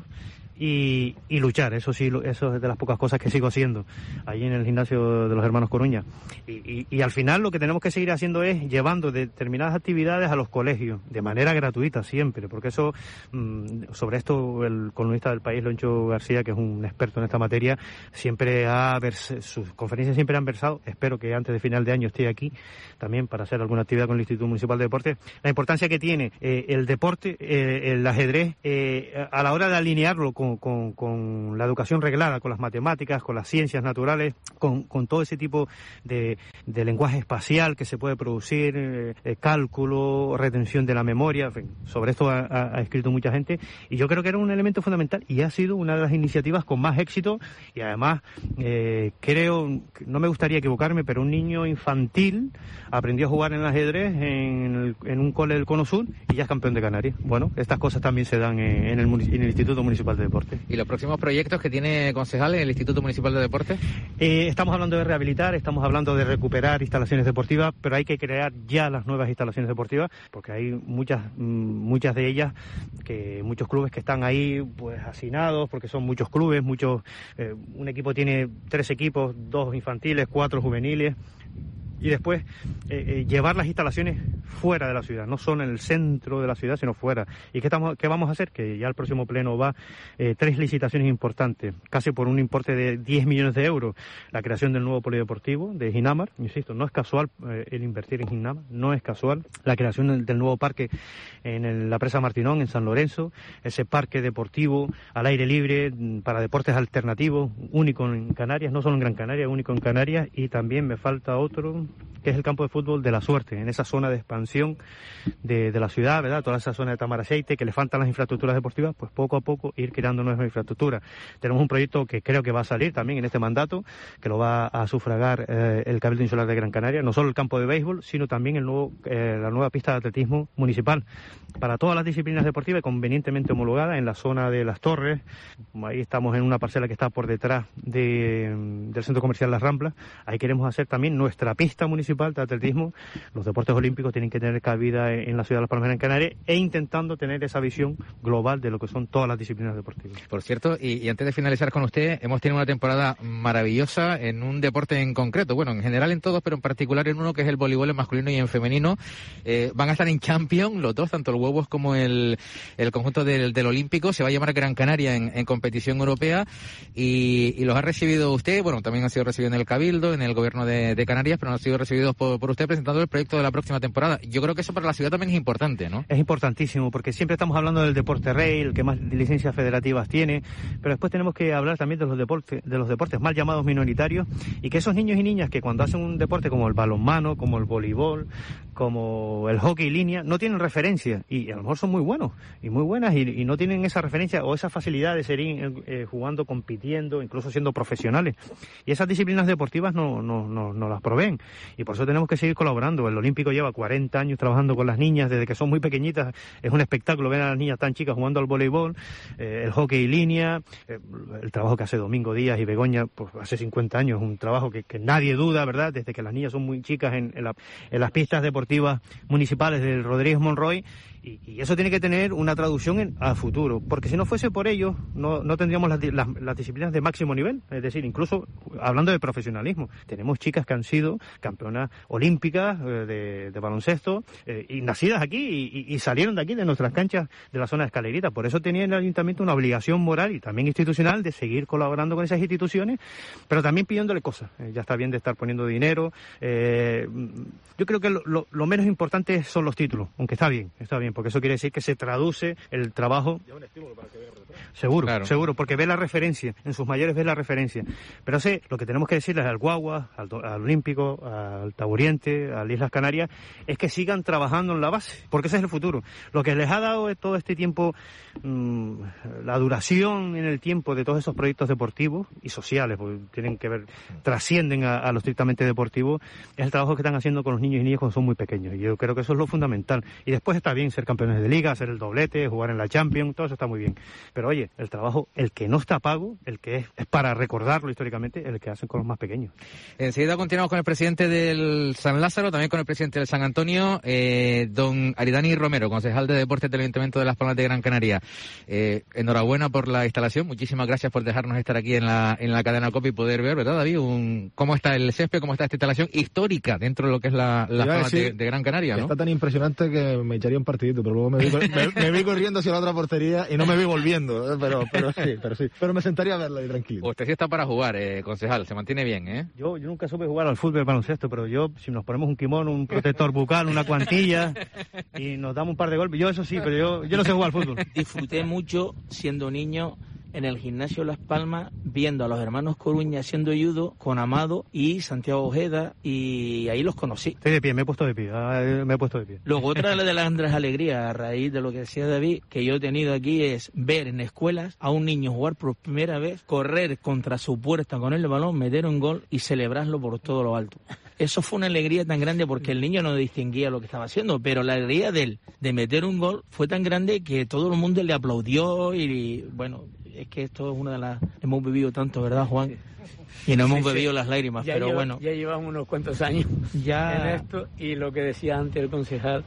Y, y luchar, eso sí, eso es de las pocas cosas que sigo haciendo allí en el gimnasio de los hermanos Coruña. Y, y, y al final lo que tenemos que seguir haciendo es llevando determinadas actividades a los colegios, de manera gratuita siempre, porque eso, sobre esto el columnista del País, Loncho García, que es un experto en esta materia, siempre ha vers- sus conferencias siempre han versado, espero que antes de final de año esté aquí también para hacer alguna actividad con el Instituto Municipal de Deportes, la importancia que tiene eh, el deporte, eh, el ajedrez, eh, a la hora de alinearlo con Con, con, con la educación reglada, con las matemáticas, con las ciencias naturales, con, con todo ese tipo de, de lenguaje espacial que se puede producir, eh, cálculo, retención de la memoria, en fin, sobre esto ha, ha escrito mucha gente y yo creo que era un elemento fundamental y ha sido una de las iniciativas con más éxito y además eh, creo, no me gustaría equivocarme, pero un niño infantil aprendió a jugar en el ajedrez en, el, en un cole del Cono Sur y ya es campeón de Canarias. Bueno, estas cosas también se dan en, en, el, en el Instituto Municipal de Deportes. ¿Y los próximos proyectos que tiene concejal en el Instituto Municipal de Deportes? Eh, estamos hablando de rehabilitar, estamos hablando de recuperar instalaciones deportivas, pero hay que crear ya las nuevas instalaciones deportivas, porque hay muchas muchas de ellas, que muchos clubes que están ahí pues hacinados, porque son muchos clubes, muchos eh, un equipo tiene tres equipos, dos infantiles, cuatro juveniles. Y después eh, eh, llevar las instalaciones fuera de la ciudad, no solo en el centro de la ciudad, sino fuera. ¿Y qué, estamos, qué vamos a hacer? Que ya el próximo pleno va eh, tres licitaciones importantes, casi por un importe de diez millones de euros. La creación del nuevo polideportivo de Ginamar, insisto, no es casual eh, el invertir en Ginamar, no es casual. La creación del, del nuevo parque en el, la presa Martinón, en San Lorenzo, ese parque deportivo al aire libre para deportes alternativos, único en Canarias, no solo en Gran Canaria, único en Canarias, y también me falta otro... que es el campo de fútbol de La Suerte, en esa zona de expansión de, de la ciudad, ¿verdad? Toda esa zona de Tamaraceite, que le faltan las infraestructuras deportivas, pues poco a poco ir creando nuevas infraestructuras. Tenemos un proyecto que creo que va a salir también en este mandato, que lo va a sufragar eh, el Cabildo Insular de Gran Canaria, no solo el campo de béisbol, sino también el nuevo, eh, la nueva pista de atletismo municipal, para todas las disciplinas deportivas convenientemente homologada en la zona de Las Torres. Ahí estamos en una parcela que está por detrás de, del Centro Comercial Las Ramblas. Ahí queremos hacer también nuestra pista municipal de atletismo. Los deportes olímpicos tienen que tener cabida en la ciudad de Las Palmas de Gran Canaria, e intentando tener esa visión global de lo que son todas las disciplinas deportivas. Por cierto, y, y antes de finalizar con usted, hemos tenido una temporada maravillosa en un deporte en concreto, bueno, en general en todos, pero en particular en uno que es el voleibol en masculino y en femenino. Eh, van a estar en Champions los dos, tanto el Huevos como el, el conjunto del, del Olímpico. Se va a llamar Gran Canaria en, en competición europea, y, y los ha recibido usted, bueno, también han sido recibidos en el Cabildo, en el Gobierno de, de Canarias, pero no han sido recibidos por, por usted presentando el proyecto de la próxima temporada. Yo creo que eso para la ciudad también es importante, ¿no? Es importantísimo, porque siempre estamos hablando del deporte rey, el que más licencias federativas tiene, pero después tenemos que hablar también de los deportes, de los deportes mal llamados minoritarios, y que esos niños y niñas que cuando hacen un deporte como el balonmano, como el voleibol, como el hockey línea, no tienen referencia, y a lo mejor son muy buenos y muy buenas, y, y no tienen esa referencia o esa facilidad de seguir eh, jugando, compitiendo, incluso siendo profesionales, y esas disciplinas deportivas no, no, no, no las proveen, y por eso tenemos que seguir colaborando. El Olímpico lleva cuarenta años trabajando con las niñas desde que son muy pequeñitas. Es un espectáculo ver a las niñas tan chicas jugando al voleibol, eh, el hockey línea, eh, el trabajo que hace Domingo Díaz y Begoña, pues hace cincuenta años, un trabajo que, que nadie duda, ¿verdad? Desde que las niñas son muy chicas en, en, la, en las pistas deportivas municipales del Rodríguez Monroy. Y, y eso tiene que tener una traducción en, a futuro, porque si no fuese por ello, no, no tendríamos las, las, las disciplinas de máximo nivel. Es decir, incluso hablando de profesionalismo, tenemos chicas que han sido campeonas olímpicas eh, de, de baloncesto, eh, y nacidas aquí, y, y, y salieron de aquí, de nuestras canchas de la zona de Escalerita. Por eso tenía el ayuntamiento una obligación moral y también institucional de seguir colaborando con esas instituciones, pero también pidiéndole cosas. Eh, ya está bien de estar poniendo dinero. Eh, yo creo que lo, lo, lo menos importante son los títulos, aunque está bien, está bien, porque eso quiere decir que se traduce el trabajo. Seguro, claro. seguro, porque ve la referencia, en sus mayores ve la referencia. Pero sé, lo que tenemos que decirles al Guagua, al, al Olímpico, al Taburiente, a las Islas Canarias, es que sigan trabajando en la base, porque ese es el futuro. Lo que les ha dado todo este tiempo, mmm, la duración en el tiempo de todos esos proyectos deportivos y sociales, porque tienen que ver, trascienden a, a lo estrictamente deportivo, es el trabajo que están haciendo con los niños y niñas cuando son muy pequeños. Y yo creo que eso es lo fundamental. Y después está bien ser campeones de liga, hacer el doblete, jugar en la Champions, todo eso está muy bien. Pero oye, el trabajo, el que no está pago, el que es, es para recordarlo históricamente, el que hacen con los más pequeños. Enseguida continuamos con el presidente del San Lázaro, también con el presidente del San Antonio, eh, don Aridani Romero, concejal de Deportes del Ayuntamiento de Las Palmas de Gran Canaria. Eh, enhorabuena por la instalación, muchísimas gracias por dejarnos estar aquí en la en la cadena COPE y poder ver, ¿verdad, David? Un, cómo está el césped, cómo está esta instalación histórica dentro de lo que es la, Las Palmas de, de Gran Canaria, ¿no? Está tan impresionante que me echaría un partidito, pero luego me vi, me, me vi corriendo hacia la otra portería y no me vi volviendo, ¿eh? pero, pero sí, pero sí. Pero me sentaría a verla ahí tranquilo. Usted sí está para jugar, eh, concejal, se mantiene bien, ¿eh? Yo, yo nunca supe jugar al fútbol, al baloncesto, pero yo, si nos ponemos un kimono, un protector bucal, una cuantilla y nos damos un par de golpes, yo eso sí, pero yo, yo no sé jugar al fútbol. Disfruté mucho siendo niño en el gimnasio Las Palmas, viendo a los hermanos Coruña haciendo judo con Amado y Santiago Ojeda, y ahí los conocí. Estoy de pie, me he puesto de pie, me he puesto de pie. Luego, otra de las grandes alegrías, a raíz de lo que decía David, que yo he tenido aquí, es ver en escuelas a un niño jugar por primera vez, correr contra su puerta con el balón, meter un gol y celebrarlo por todo lo alto. Eso fue una alegría tan grande porque el niño no distinguía lo que estaba haciendo, pero la alegría de él, de meter un gol, fue tan grande que todo el mundo le aplaudió y, bueno, es que esto es una de las... Hemos vivido tanto, ¿verdad, Juan? Y no hemos sí, bebido sí. las lágrimas, ya pero lleva, bueno. Ya llevamos unos cuantos años ya en esto, y lo que decía antes el concejal,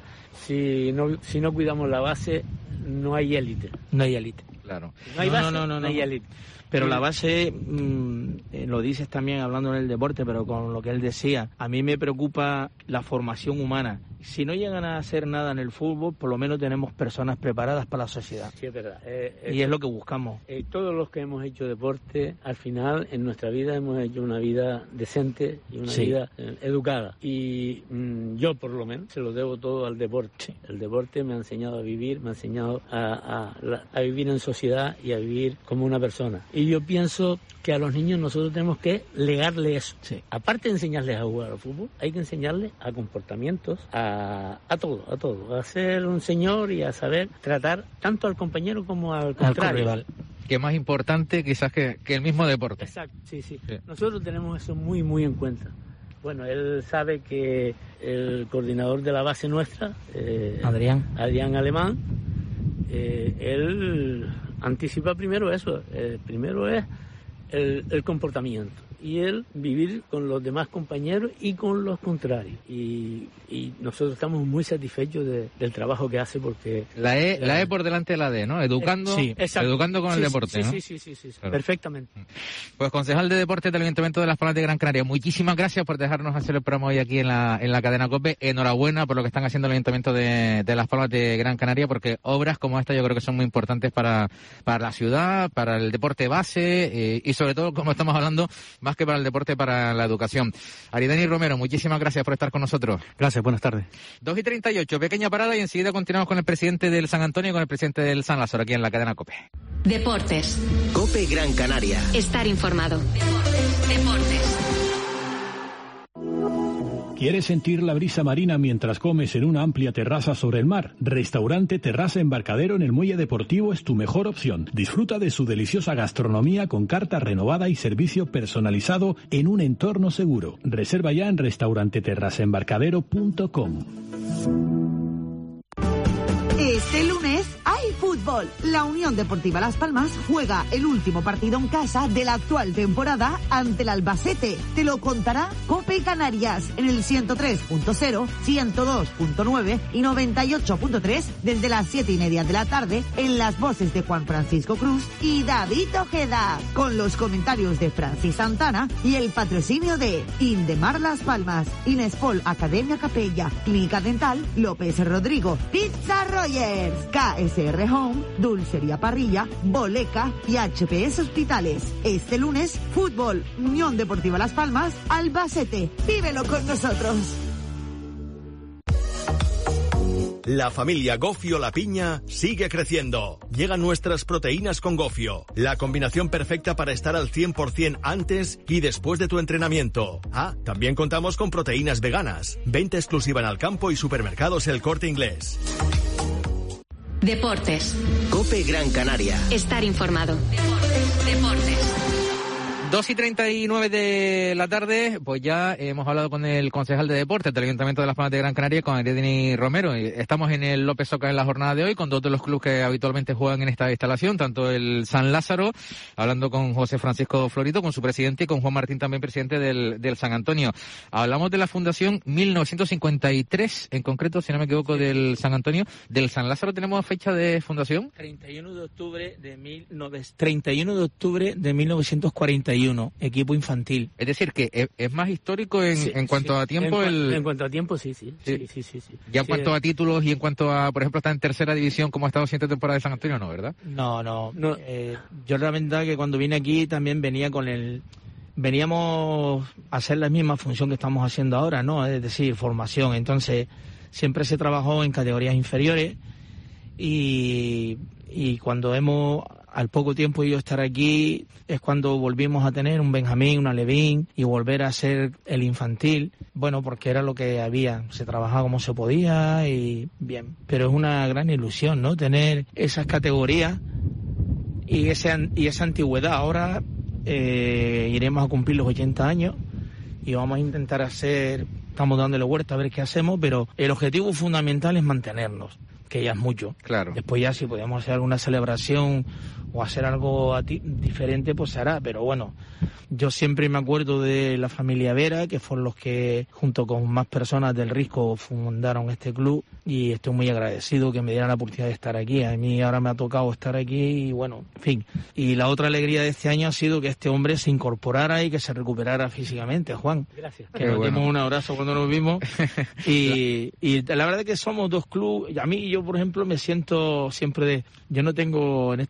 si no, si no cuidamos la base, no hay élite. No hay élite. Claro. No hay base, no, no, no, no, no hay élite. Pero la base, mmm, eh, lo dices también hablando en el deporte, pero con lo que él decía, a mí me preocupa la formación humana. Si no llegan a hacer nada en el fútbol, por lo menos tenemos personas preparadas para la sociedad. Sí, es verdad. Eh, y es, es lo que buscamos. Eh, todos los que hemos hecho deporte, al final, en nuestra vida hemos hecho una vida decente y una sí. vida eh, educada. Y mmm, yo, por lo menos, se lo debo todo al deporte. El deporte me ha enseñado a vivir, me ha enseñado a, a, a vivir en sociedad y a vivir como una persona. Y yo pienso que a los niños nosotros tenemos que legarle eso. Sí. Aparte de enseñarles a jugar al fútbol, hay que enseñarles a comportamientos, a, a todo, a todo. A ser un señor y a saber tratar tanto al compañero como al contrario. Al que es más importante quizás que, que el mismo deporte. Exacto, sí, sí, sí. Nosotros tenemos eso muy, muy en cuenta. Bueno, él sabe que el coordinador de la base nuestra, eh, Adrián. Adrián Alemán, eh, él anticipa primero eso. Eh, primero es el, el comportamiento. Y él vivir con los demás compañeros y con los contrarios. Y, y nosotros estamos muy satisfechos de, del trabajo que hace porque... La E, la, la E por delante de la D, ¿no? Educando, sí, educando con sí, el deporte, sí, ¿no? Sí, sí, sí, sí, sí. Claro. Perfectamente. Pues concejal de Deportes del Ayuntamiento de Las Palmas de Gran Canaria, muchísimas gracias por dejarnos hacer el programa hoy aquí en la, en la cadena COPE. Enhorabuena por lo que están haciendo el Ayuntamiento de, de Las Palmas de Gran Canaria, porque obras como esta yo creo que son muy importantes para, para la ciudad, para el deporte base eh, y sobre todo, como estamos hablando, más que para el deporte, para la educación. Aridani Romero, muchísimas gracias por estar con nosotros. Gracias, buenas tardes. dos y treinta y ocho, pequeña parada y enseguida continuamos con el presidente del San Antonio y con el presidente del San Lázaro aquí en la cadena COPE. Deportes. COPE Gran Canaria. Estar informado. Deportes. Deportes. ¿Quieres sentir la brisa marina mientras comes en una amplia terraza sobre el mar? Restaurante Terraza Embarcadero en el Muelle Deportivo es tu mejor opción. Disfruta de su deliciosa gastronomía con carta renovada y servicio personalizado en un entorno seguro. Reserva ya en restaurante terraza embarcadero punto com. Este lunes hay fútbol. La Unión Deportiva Las Palmas juega el último partido en casa de la actual temporada ante el Albacete. Te lo contará COPE Canarias en el ciento tres punto cero, ciento dos punto nueve y noventa y ocho punto tres desde las siete y media de la tarde en las voces de Juan Francisco Cruz y David Ojeda, con los comentarios de Francis Santana y el patrocinio de Indemar Las Palmas, Inespol Academia Capella, Clínica Dental López Rodrigo, Pizza Rogers, K S R Home, Dulcería Parrilla, Boleca y H P S Hospitales. Este lunes, fútbol, Unión Deportiva Las Palmas, Albacete. Vívelo con nosotros. La familia Gofio La Piña sigue creciendo. Llegan nuestras proteínas con Gofio, la combinación perfecta para estar al cien por ciento antes y después de tu entrenamiento. Ah, también contamos con proteínas veganas. Venta exclusiva en Alcampo y supermercados El Corte Inglés. Deportes. COPE Gran Canaria. Estar informado. Deportes. Deportes. dos y treinta y nueve de la tarde, pues ya hemos hablado con el concejal de Deportes del Ayuntamiento de Las Palmas de Gran Canaria, con Aridani Romero. Estamos en el López Soca en la jornada de hoy, con dos de los clubes que habitualmente juegan en esta instalación, tanto el San Lázaro, hablando con José Francisco Florito, con su presidente, y con Juan Martín, también presidente del, del San Antonio. Hablamos de la Fundación mil novecientos cincuenta y tres, en concreto, si no me equivoco, del San Antonio. ¿Del San Lázaro tenemos fecha de fundación? treinta y uno de octubre de mil novecientos cuarenta y uno, equipo infantil. Es decir, que es, es más histórico en, sí, en cuanto sí. a tiempo. En, el... en cuanto a tiempo, sí, sí. sí. sí, sí, sí, sí. Ya en sí, cuanto es... a títulos y en cuanto a, por ejemplo, está en tercera división como ha estado siete temporadas de San Antonio, no, ¿verdad? No, no. no eh, yo la verdad que cuando vine aquí también venía con el... Veníamos a hacer la misma función que estamos haciendo ahora, ¿no? Es decir, formación. Entonces, siempre se trabajó en categorías inferiores y, y cuando hemos... Al poco tiempo de yo estar aquí es cuando volvimos a tener un Benjamín, una Levín y volver a ser el infantil. Bueno, porque era lo que había, se trabajaba como se podía y bien. Pero es una gran ilusión, ¿no? Tener esas categorías y, ese, y esa antigüedad. Ahora eh, iremos a cumplir los ochenta años y vamos a intentar hacer, estamos dándole vuelta a ver qué hacemos, pero el objetivo fundamental es mantenernos, que ya es mucho. Claro. Después ya si podemos hacer alguna celebración o hacer algo a ti, diferente, pues se hará. Pero bueno, yo siempre me acuerdo de la familia Vera, que fueron los que, junto con más personas del Risco, fundaron este club, y estoy muy agradecido que me dieran la oportunidad de estar aquí. A mí ahora me ha tocado estar aquí y bueno, en fin. Y la otra alegría de este año ha sido que este hombre se incorporara y que se recuperara físicamente, Juan. Gracias. Que nos dimos un abrazo cuando nos vimos. y, y la verdad es que somos dos clubes. A mí, yo por ejemplo, me siento siempre de... Yo no tengo en este aspecto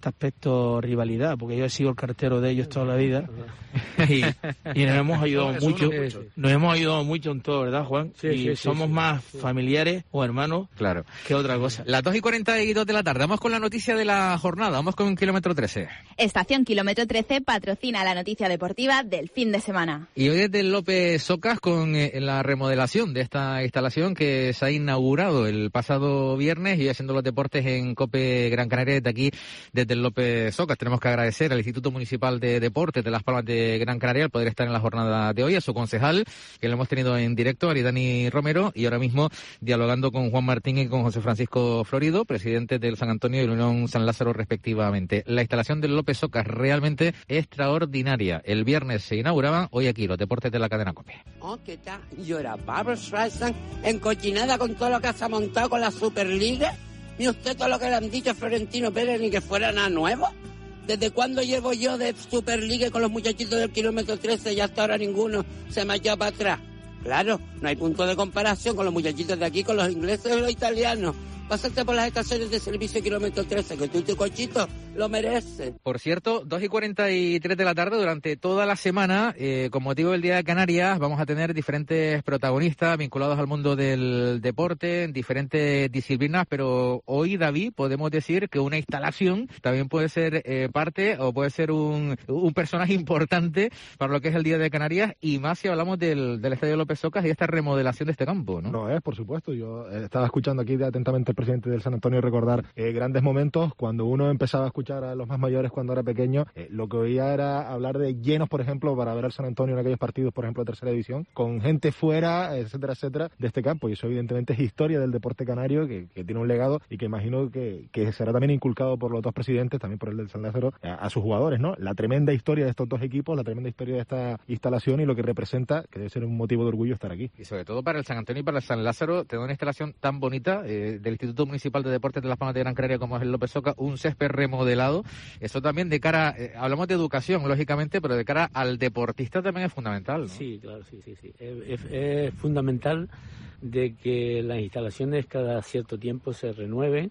visto rivalidad, porque yo he sido el cartero de ellos toda la vida y, y nos hemos ayudado mucho, nos hemos ayudado mucho en todo, ¿verdad, Juan? Sí, y sí, somos sí, más sí. familiares o hermanos claro. que otra cosa. Las dos y cuarenta y dos de la tarde, vamos con la noticia de la jornada, vamos con Kilómetro trece. Estación Kilómetro trece patrocina la noticia deportiva del fin de semana. Y hoy desde el López Socas con eh, la remodelación de esta instalación que se ha inaugurado el pasado viernes y haciendo los deportes en COPE Gran Canaria desde aquí, desde el López Socas. Tenemos que agradecer al Instituto Municipal de Deportes de Las Palmas de Gran Canaria el poder estar en la jornada de hoy, a su concejal, que lo hemos tenido en directo, Aridani Romero, y ahora mismo dialogando con Juan Martín y con José Francisco Florido, presidentes del San Antonio y la Unión San Lázaro respectivamente. La instalación del López Socas realmente extraordinaria. El viernes se inauguraba, hoy aquí los deportes de la cadena COPE. Oh, ¿qué tal? Yo era Barbra Streisand encochinada con todo lo que se ha montado con la Superliga. ¿Y usted todo lo que le han dicho a Florentino Pérez ni que fuera nada nuevo? ¿Desde cuándo llevo yo de Superliga con los muchachitos del kilómetro trece y hasta ahora ninguno se me ha echado para atrás? Claro, no hay punto de comparación con los muchachitos de aquí, con los ingleses y los italianos. Pásate por las estaciones de servicio kilómetro trece, que tú y tu cochito lo mereces. Por cierto, dos y cuarenta y tres de la tarde, durante toda la semana, eh, con motivo del Día de Canarias, vamos a tener diferentes protagonistas vinculados al mundo del deporte, en diferentes disciplinas, pero hoy, David, podemos decir que una instalación también puede ser eh, parte o puede ser un, un personaje importante para lo que es el Día de Canarias, y más si hablamos del, del Estadio López Socas y esta remodelación de este campo, ¿no? No es, por supuesto. Yo eh, estaba escuchando aquí atentamente al presidente del San Antonio recordar eh, grandes momentos cuando uno empezaba a escuchar a los más mayores cuando era pequeño. Eh, lo que oía era hablar de llenos, por ejemplo, para ver al San Antonio en aquellos partidos, por ejemplo, de tercera división, con gente fuera, etcétera, etcétera, de este campo. Y eso evidentemente es historia del deporte canario que, que tiene un legado y que imagino que, que será también inculcado por los dos presidentes, también por el del San Lázaro, a, a sus jugadores, ¿no? La tremenda historia de estos dos equipos, la tremenda historia de esta instalación y lo que representa, que debe ser un motivo de orgullo estar aquí. Y sobre todo para el San Antonio y para el San Lázaro, tener una instalación tan bonita eh, del Instituto Municipal de Deportes de Las Palmas de Gran Canaria como es el López Socas, un césped remodelado. Eso también de cara, eh, hablamos de educación, lógicamente, pero de cara al deportista también es fundamental, ¿no? Sí, claro, sí, sí, sí. Es, es, es fundamental de que las instalaciones cada cierto tiempo se renueven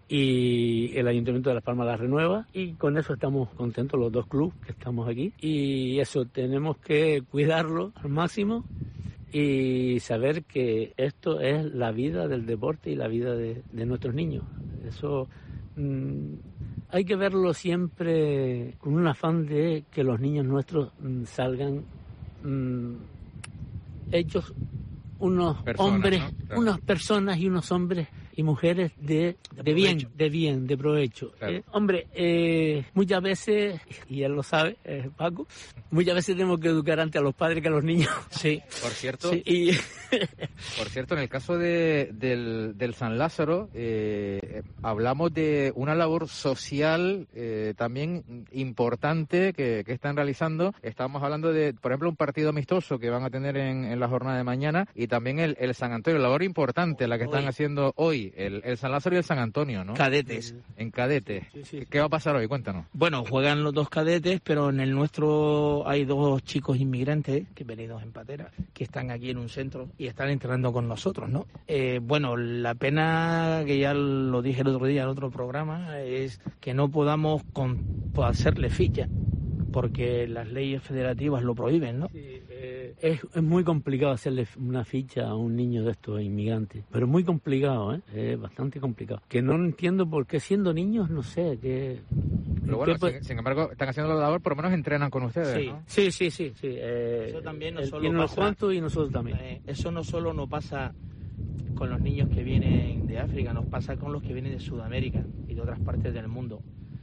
y el Ayuntamiento de Las Palmas las renueva, y con eso estamos contentos los dos clubes que estamos aquí, y eso tenemos que cuidarlo al máximo y saber que esto es la vida del deporte y la vida de, de nuestros niños. Eso mmm, hay que verlo siempre con un afán de que los niños nuestros mmm, salgan mmm, hechos unos personas, hombres, ¿no? Claro. Unas personas y unos hombres y mujeres de, de, de bien, de bien, de provecho. Claro. Eh, hombre, eh, muchas veces, y él lo sabe, eh, Paco, muchas veces tenemos que educar antes a los padres que a los niños. Sí, por cierto, sí, y... por cierto, en el caso de, del, del San Lázaro, eh, hablamos de una labor social eh, también importante que, que están realizando. Estamos hablando de, por ejemplo, un partido amistoso que van a tener en, en la jornada de mañana, y también el, el San Antonio, labor importante la que están hoy. haciendo hoy. El, el San Lázaro y el San Antonio, ¿no? Cadetes. En cadetes. Sí, sí, sí. ¿Qué va a pasar hoy? Cuéntanos. Bueno, juegan los dos cadetes, pero en el nuestro hay dos chicos inmigrantes que venidos en patera, que están aquí en un centro y están entrenando con nosotros, ¿no? Eh, bueno, la pena, que ya lo dije el otro día en otro programa, es que no podamos con, hacerle ficha, porque las leyes federativas lo prohíben, ¿no? Sí, eh, es, es muy complicado hacerle una ficha a un niño de estos inmigrantes, pero muy complicado, ¿eh? Es bastante complicado. Que no entiendo por qué siendo niños, no sé, que... Pero bueno, sin, sin embargo, están haciendo la labor, por lo menos entrenan con ustedes, sí, ¿no? Sí, sí, sí, sí. Eh, eso también no solo tiene pasa... los cuantos y nosotros también. Eh, eso no solo no pasa con los niños que vienen de África, nos pasa con los que vienen de Sudamérica y de otras partes del mundo,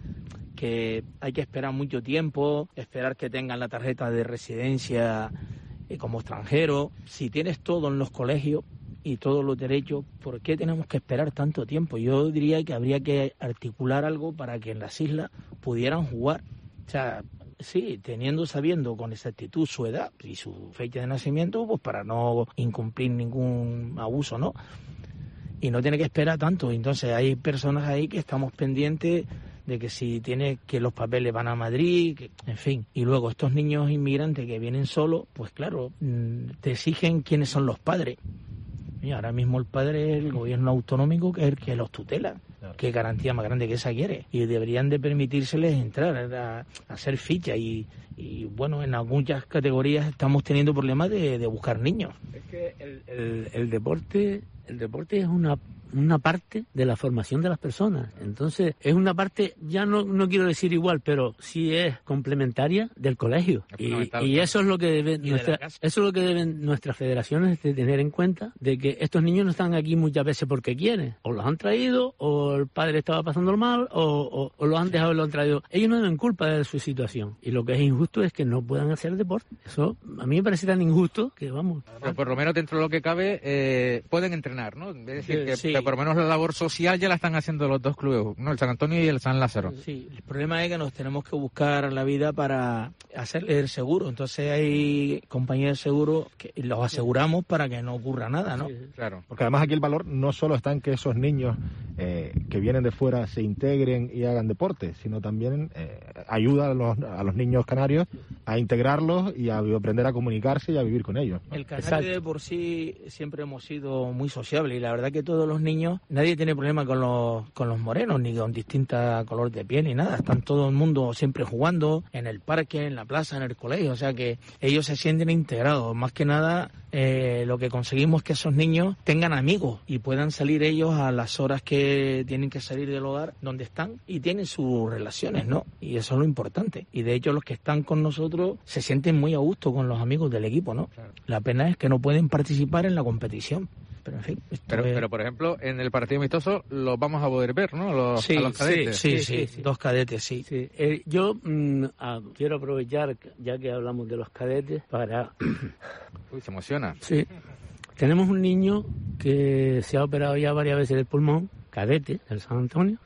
que hay que esperar mucho tiempo, esperar que tengan la tarjeta de residencia eh, como extranjero. Si tienes todo en los colegios y todos los derechos, ¿por qué tenemos que esperar tanto tiempo? Yo diría que habría que articular algo para que en las islas pudieran jugar. O sea, sí, teniendo, sabiendo con exactitud su edad y su fecha de nacimiento, pues para no incumplir ningún abuso, ¿no? Y no tiene que esperar tanto. Entonces hay personas ahí que estamos pendientes de que si tiene que los papeles van a Madrid, que, en fin. Y luego estos niños inmigrantes que vienen solos, pues claro, te exigen quiénes son los padres. Y ahora mismo el padre es el gobierno autonómico, que es el que los tutela. Claro. Qué garantía más grande que esa quiere. Y deberían de permitírseles entrar a, a hacer ficha. Y, y bueno, en algunas categorías estamos teniendo problemas de, de buscar niños. Es que el, el, el deporte el deporte es una una parte de la formación de las personas. Entonces, es una parte, ya no, no quiero decir igual, pero sí es complementaria del colegio. Y, y eso es lo que debe nuestra, eso es lo que deben nuestras federaciones de tener en cuenta, de que estos niños no están aquí muchas veces porque quieren. O los han traído, o el padre estaba pasando mal, o, o, o los han dejado y lo han traído. Ellos no tienen culpa de su situación. Y lo que es injusto es que no puedan hacer deporte. Eso a mí me parece tan injusto que vamos. Pero por lo menos dentro de lo que cabe, eh, pueden entrenar, ¿no? Es decir, que, sí. que por lo menos la labor social ya la están haciendo los dos clubes, ¿no? El San Antonio y el San Lázaro. Sí, el problema es que nos tenemos que buscar la vida para hacer el seguro. Entonces hay compañías de seguro que los aseguramos para que no ocurra nada, ¿no? Sí, sí. Claro. Porque además aquí el valor no solo está en que esos niños eh, que vienen de fuera se integren y hagan deporte, sino también eh, ayuda a los, a los niños canarios a integrarlos y a aprender a comunicarse y a vivir con ellos, ¿no? El canario de por sí siempre hemos sido muy sociables y la verdad que todos los niños, nadie tiene problema con los con los morenos, ni con distinta color de piel, ni nada. Están todo el mundo siempre jugando en el parque, en la plaza, en el colegio. O sea que ellos se sienten integrados. Más que nada, eh, lo que conseguimos es que esos niños tengan amigos y puedan salir ellos a las horas que tienen que salir del hogar donde están y tienen sus relaciones, ¿no? Y eso es lo importante. Y de hecho los que están con nosotros se sienten muy a gusto con los amigos del equipo, ¿no? Claro. La pena es que no pueden participar en la competición. Pero, en fin, pero, es... pero, por ejemplo, en el partido amistoso los vamos a poder ver, ¿no? Los, sí, a los cadetes. Sí, sí, sí, sí, sí. Dos cadetes, sí. sí. Eh, yo mm, ah, quiero aprovechar, ya que hablamos de los cadetes, para... Uy, se emociona. Sí. Tenemos un niño que se ha operado ya varias veces del pulmón, cadete, del San Antonio.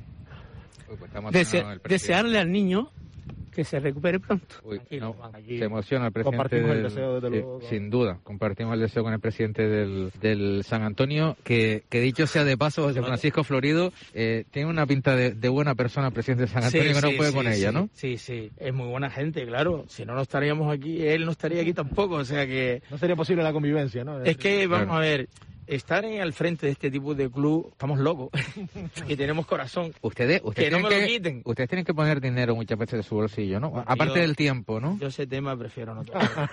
Uy, pues está Dese- desearle al niño que se recupere pronto. Uy, aquí, no, aquí. Se emociona el presidente. Compartimos del, el deseo, desde sí, luego. sin duda, compartimos el deseo con el presidente del, del San Antonio, que, que dicho sea de paso, José Francisco Florido, eh, tiene una pinta de, de buena persona el presidente de San Antonio, sí, que no sí, puede sí, con sí, ella, ¿no? Sí, sí, es muy buena gente, claro. Si no, no estaríamos aquí, él no estaría aquí tampoco, o sea que... No sería posible la convivencia, ¿no? Es que, vamos claro. a ver... Estar al frente de este tipo de club, estamos locos y tenemos corazón. Ustedes, ustedes, que no me que, lo quiten. Ustedes tienen que poner dinero muchas veces de su bolsillo, ¿no? Bueno, aparte yo, del tiempo, ¿no? Yo ese tema prefiero no tocar.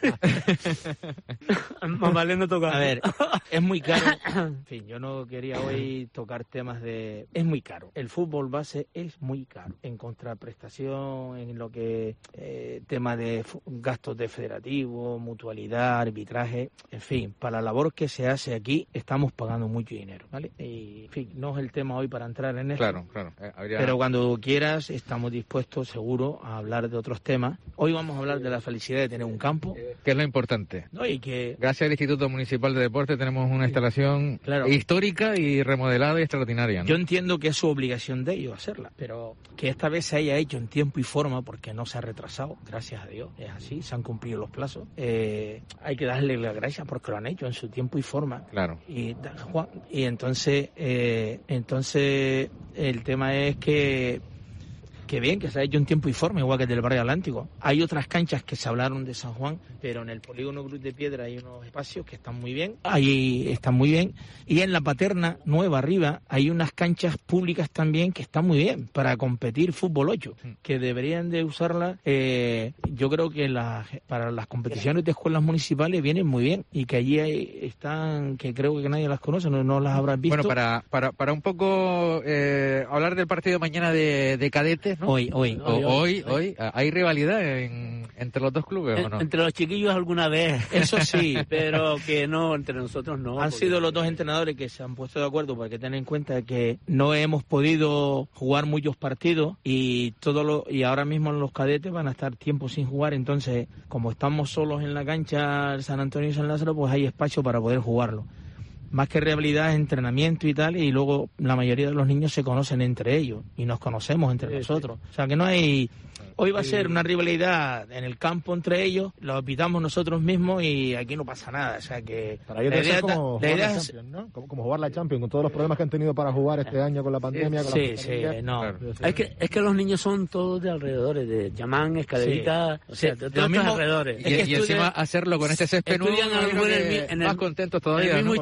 Más vale no tocar. A ver, es muy caro. En fin, yo no quería hoy tocar temas de... Es muy caro. El fútbol base es muy caro. En contraprestación, en lo que... Eh, tema de gastos de federativo, mutualidad, arbitraje... En fin, para la labor que se hace aquí... estamos pagando mucho dinero, ¿vale? Y, en fin, no es el tema hoy para entrar en eso. Claro, claro. Eh, habría... Pero cuando quieras, estamos dispuestos, seguro, a hablar de otros temas. Hoy vamos a hablar de la felicidad de tener un campo. Que es lo importante. ¿No? Y que... Gracias al Instituto Municipal de Deporte tenemos una instalación claro. histórica y remodelada y extraordinaria, ¿no? Yo entiendo que es su obligación de ellos hacerla, pero que esta vez se haya hecho en tiempo y forma, porque no se ha retrasado, gracias a Dios. Es así, se han cumplido los plazos. Eh, hay que darle las gracias porque lo han hecho en su tiempo y forma. Claro. Y Juan, y entonces eh, entonces el tema es que que bien, que se ha hecho un tiempo y forma, igual que el del Barrio Atlántico. Hay otras canchas que se hablaron de San Juan, pero en el polígono Cruz de Piedra hay unos espacios que están muy bien, ahí están muy bien, y en la Paterna Nueva arriba hay unas canchas públicas también que están muy bien para competir fútbol ocho, que deberían de usarlas. Eh, yo creo que la, para las competiciones de escuelas municipales vienen muy bien, y que allí hay, están, que creo que nadie las conoce, no, no las habrás visto. Bueno, para, para, para un poco eh, hablar del partido de mañana de, de cadetes, ¿no? Hoy, hoy, hoy, hoy, hoy, hoy. ¿Hay rivalidad en, entre los dos clubes en, o no? Entre los chiquillos alguna vez. Eso sí. Pero que no, entre nosotros no. Han porque... sido los dos entrenadores que se han puesto de acuerdo, porque tener en cuenta que no hemos podido jugar muchos partidos y todo lo, y ahora mismo los cadetes van a estar tiempo sin jugar, entonces como estamos solos en la cancha San Antonio y San Lázaro, pues hay espacio para poder jugarlo. Más que rivalidad es entrenamiento y tal, y luego la mayoría de los niños se conocen entre ellos y nos conocemos entre sí, nosotros. Sí. O sea que no hay... Hoy va a ser una rivalidad en el campo entre ellos, lo pitamos nosotros mismos y aquí no pasa nada. O sea que... Para ellos debe ser como, la idea es... Champions, ¿no? como, como jugar la Champions, con todos los problemas que han tenido para jugar este año con la pandemia. Con sí, la sí, no. Claro. Es, que, es que los niños son todos de alrededores, de Chamán, Escalerita, sí. o sea, de todos los alrededores. Y, es que y encima hacerlo con este césped nuevo, en el, más contentos todavía. En el mismo ¿no? instituto.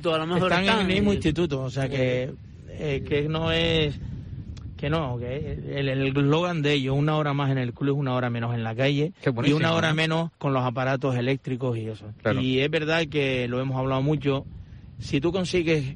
instituto, a lo mejor están, están en el mismo y- instituto, o sea que, eh, que no es... Que no, que el el eslogan de ellos, una hora más en el club, una hora menos en la calle, y una hora ¿no? menos con los aparatos eléctricos y eso. Claro. Y es verdad que lo hemos hablado mucho, si tú consigues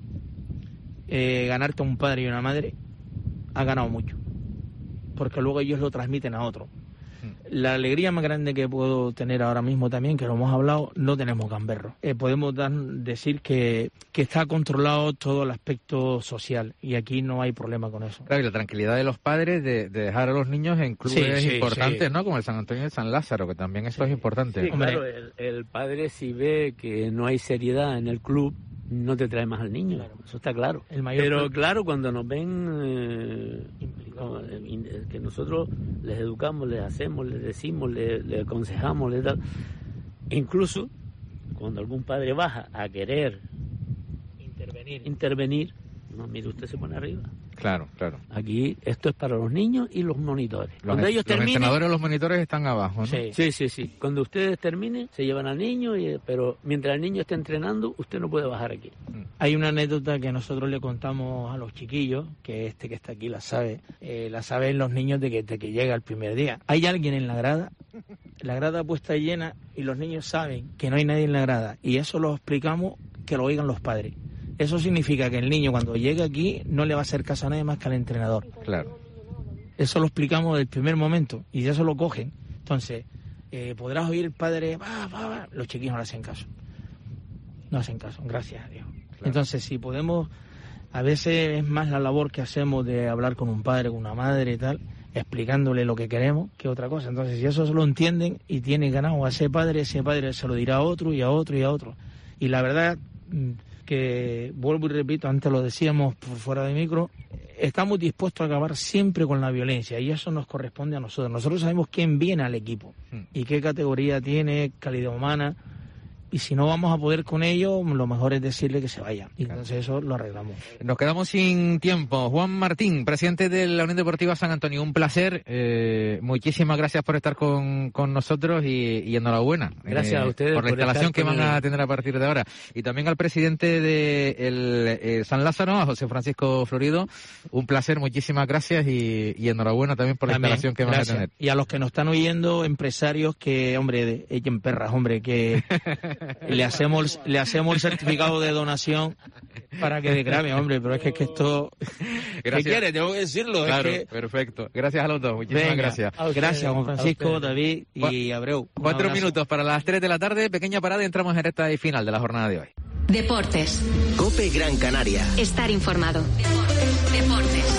eh, ganarte a un padre y una madre, has ganado mucho, porque luego ellos lo transmiten a otros. La alegría más grande que puedo tener ahora mismo también, que lo hemos hablado, no tenemos gamberros. Eh, podemos dar, decir que, que está controlado todo el aspecto social y aquí no hay problema con eso. Claro, y la tranquilidad de los padres de, de dejar a los niños en clubes Sí, sí, importantes, sí. ¿no? Como el San Antonio y el San Lázaro, que también esto es importante. Sí, claro, el, el padre si ve que no hay seriedad en el club, no te trae más al niño, eso está claro. El mayor Pero club- claro, cuando nos ven eh, no, eh, in- eh, que nosotros les educamos, les hacemos, les decimos, les, les aconsejamos, les da... incluso cuando algún padre baja a querer intervenir, intervenir, no, mire, usted se pone arriba. Claro, claro. Aquí esto es para los niños y los monitores. Los, Cuando ellos los terminen, entrenadores o los monitores están abajo, ¿no? Sí, sí, sí, sí. Cuando ustedes terminen, se llevan al niño, y, pero mientras el niño esté entrenando, usted no puede bajar aquí. Hay una anécdota que nosotros le contamos a los chiquillos, que este que está aquí la sabe, eh, la saben los niños de que, de que llega el primer día. Hay alguien en la grada, la grada puesta llena y los niños saben que no hay nadie en la grada y eso lo explicamos que lo oigan los padres. Eso significa que el niño cuando llegue aquí no le va a hacer caso a nadie más que al entrenador. Claro. Eso lo explicamos desde el primer momento y ya se lo cogen. Entonces, eh, podrás oír el padre, va, va, va. Los chiquillos no le hacen caso. No hacen caso, gracias a Dios. Entonces, si podemos, a veces es más la labor que hacemos de hablar con un padre, con una madre y tal, explicándole lo que queremos que otra cosa. Entonces, si eso se lo entienden y tienen ganado a ese padre, ese padre se lo dirá a otro y a otro y a otro. Y la verdad que, vuelvo y repito, antes lo decíamos por fuera de micro, estamos dispuestos a acabar siempre con la violencia y eso nos corresponde a nosotros. Nosotros sabemos quién viene al equipo y qué categoría tiene, calidad humana, y si no vamos a poder con ellos, lo mejor es decirle que se vayan. Y entonces eso lo arreglamos. Nos quedamos sin tiempo. Juan Martín, presidente de la Unión Deportiva San Antonio, un placer. Eh, muchísimas gracias por estar con, con nosotros y, y enhorabuena. Gracias eh, a ustedes por la por instalación estar que con van a el- tener a partir de ahora. Y también al presidente de el, eh, San Lázaro, a José Francisco Florido, un placer, muchísimas gracias y, y enhorabuena también por la También, instalación que van gracias. a tener. Y a los que nos están oyendo, empresarios que, hombre, de- echen perras, hombre, que le hacemos le hacemos el certificado de donación para que declare, hombre, pero es que, es que esto... ¿Qué Gracias. quiere? Tengo que decirlo. Claro, es que... perfecto. Gracias a los dos, muchísimas Venga, gracias. Gracias, Juan Francisco, A ustedes. David y Abreu. Un Cuatro abrazo. minutos para las tres de la tarde, pequeña parada y entramos en recta y final de la jornada de hoy. Deportes. Cope Gran Canaria. Estar informado. Deportes.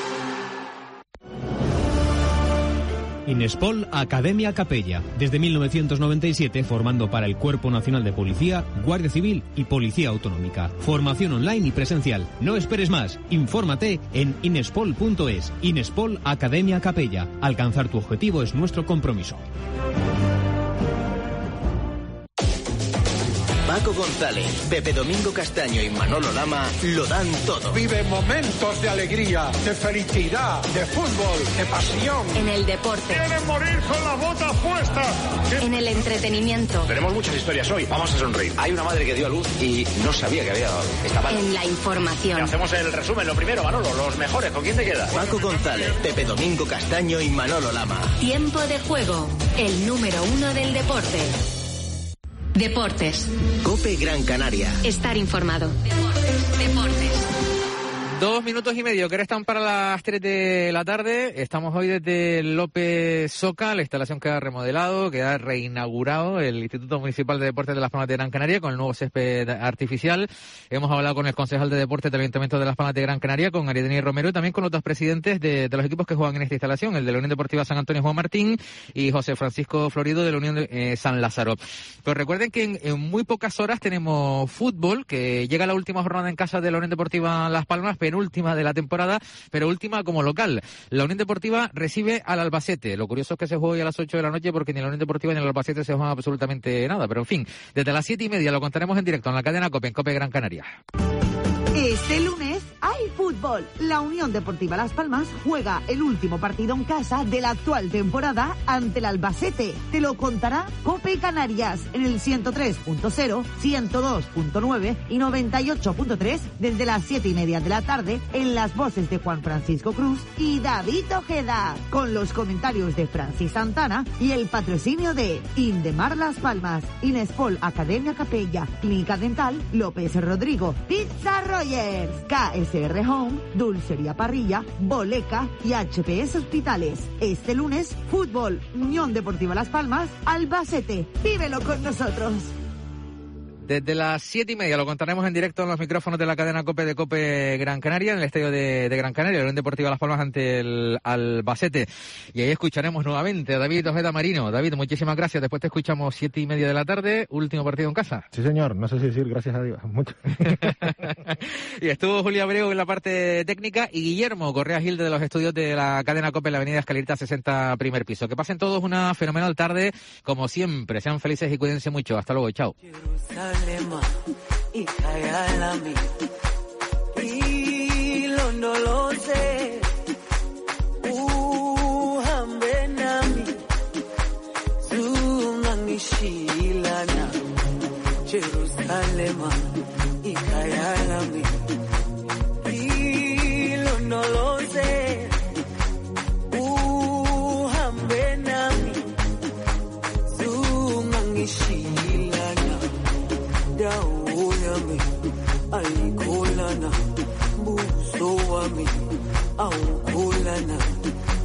Inespol Academia Capella, desde mil novecientos noventa y siete formando para el Cuerpo Nacional de Policía, Guardia Civil y Policía Autonómica. Formación online y presencial. No esperes más. Infórmate en inespol punto es. Inespol Academia Capella. Alcanzar tu objetivo es nuestro compromiso. Paco González, Pepe Domingo Castaño y Manolo Lama lo dan todo. Vive momentos de alegría, de felicidad, de fútbol, de pasión. En el deporte. ¡Quieren morir con las botas puestas! En el entretenimiento. Tenemos muchas historias hoy, vamos a sonreír. Hay una madre que dio a luz y no sabía que había... Estaba... En la información. Hacemos el resumen, lo primero, Manolo, los mejores, ¿con quién te quedas? Paco González, Pepe Domingo Castaño y Manolo Lama. Tiempo de juego. El número uno del deporte. Deportes. Cope Gran Canaria. Estar informado. Deportes. Deportes. Dos minutos y medio que restan para las tres de la tarde. Estamos hoy desde López Soca, la instalación que ha remodelado, que ha reinaugurado el Instituto Municipal de Deportes de Las Palmas de Gran Canaria con el nuevo césped artificial. Hemos hablado con el concejal de Deportes del Ayuntamiento de Las Palmas de Gran Canaria, con Ariadne Romero, y también con otros presidentes de, de los equipos que juegan en esta instalación, el de la Unión Deportiva San Antonio, Juan Martín, y José Francisco Florido de la Unión de, eh, San Lázaro. Pues recuerden que en, en muy pocas horas tenemos fútbol, que llega la última jornada en casa de la Unión Deportiva Las Palmas, penúltima de la temporada, pero última como local. La Unión Deportiva recibe al Albacete. Lo curioso es que se juega hoy a las ocho de la noche porque ni la Unión Deportiva ni el Albacete se juegan absolutamente nada. Pero en fin, desde las siete y media lo contaremos en directo en la cadena COPE, en COPE Gran Canaria. Este lunes hay fútbol. La Unión Deportiva Las Palmas juega el último partido en casa de la actual temporada ante el Albacete. Te lo contará COPE Canarias en el ciento tres punto cero, ciento dos punto nueve y noventa y ocho punto tres desde las siete y media de la tarde en las voces de Juan Francisco Cruz y David Ojeda, con los comentarios de Francis Santana y el patrocinio de Indemar Las Palmas, Inespol Academia Capella, Clínica Dental López Rodrigo, Pizza Rogers, K S R Home, Dulcería Parrilla, Boleca y H P S Hospitales. Este lunes, fútbol, Unión Deportiva Las Palmas, Albacete. Vívelo con nosotros. Desde las siete y media lo contaremos en directo en los micrófonos de la cadena COPE de COPE Gran Canaria, en el estadio de, de Gran Canaria, la Unión Deportiva Las Palmas ante el Albacete. Y ahí escucharemos nuevamente a David Ojeda Marino. David, muchísimas gracias. Después te escuchamos siete y media de la tarde, último partido en casa. Sí, señor. No sé si decir gracias a Dios. Mucho. Y estuvo Julia Abreu en la parte técnica y Guillermo Correa Gil de los estudios de la cadena COPE en la avenida Escalerita sesenta, primer piso. Que pasen todos una fenomenal tarde, como siempre. Sean felices y cuídense mucho. Hasta luego. Chao. Lema ikayalami ilondoloze uhambe nami zungangishilana Jerusalema ikayalami ilondoloze uhambe nami zungangishilana dawo yami ayikholana buso wami awukholana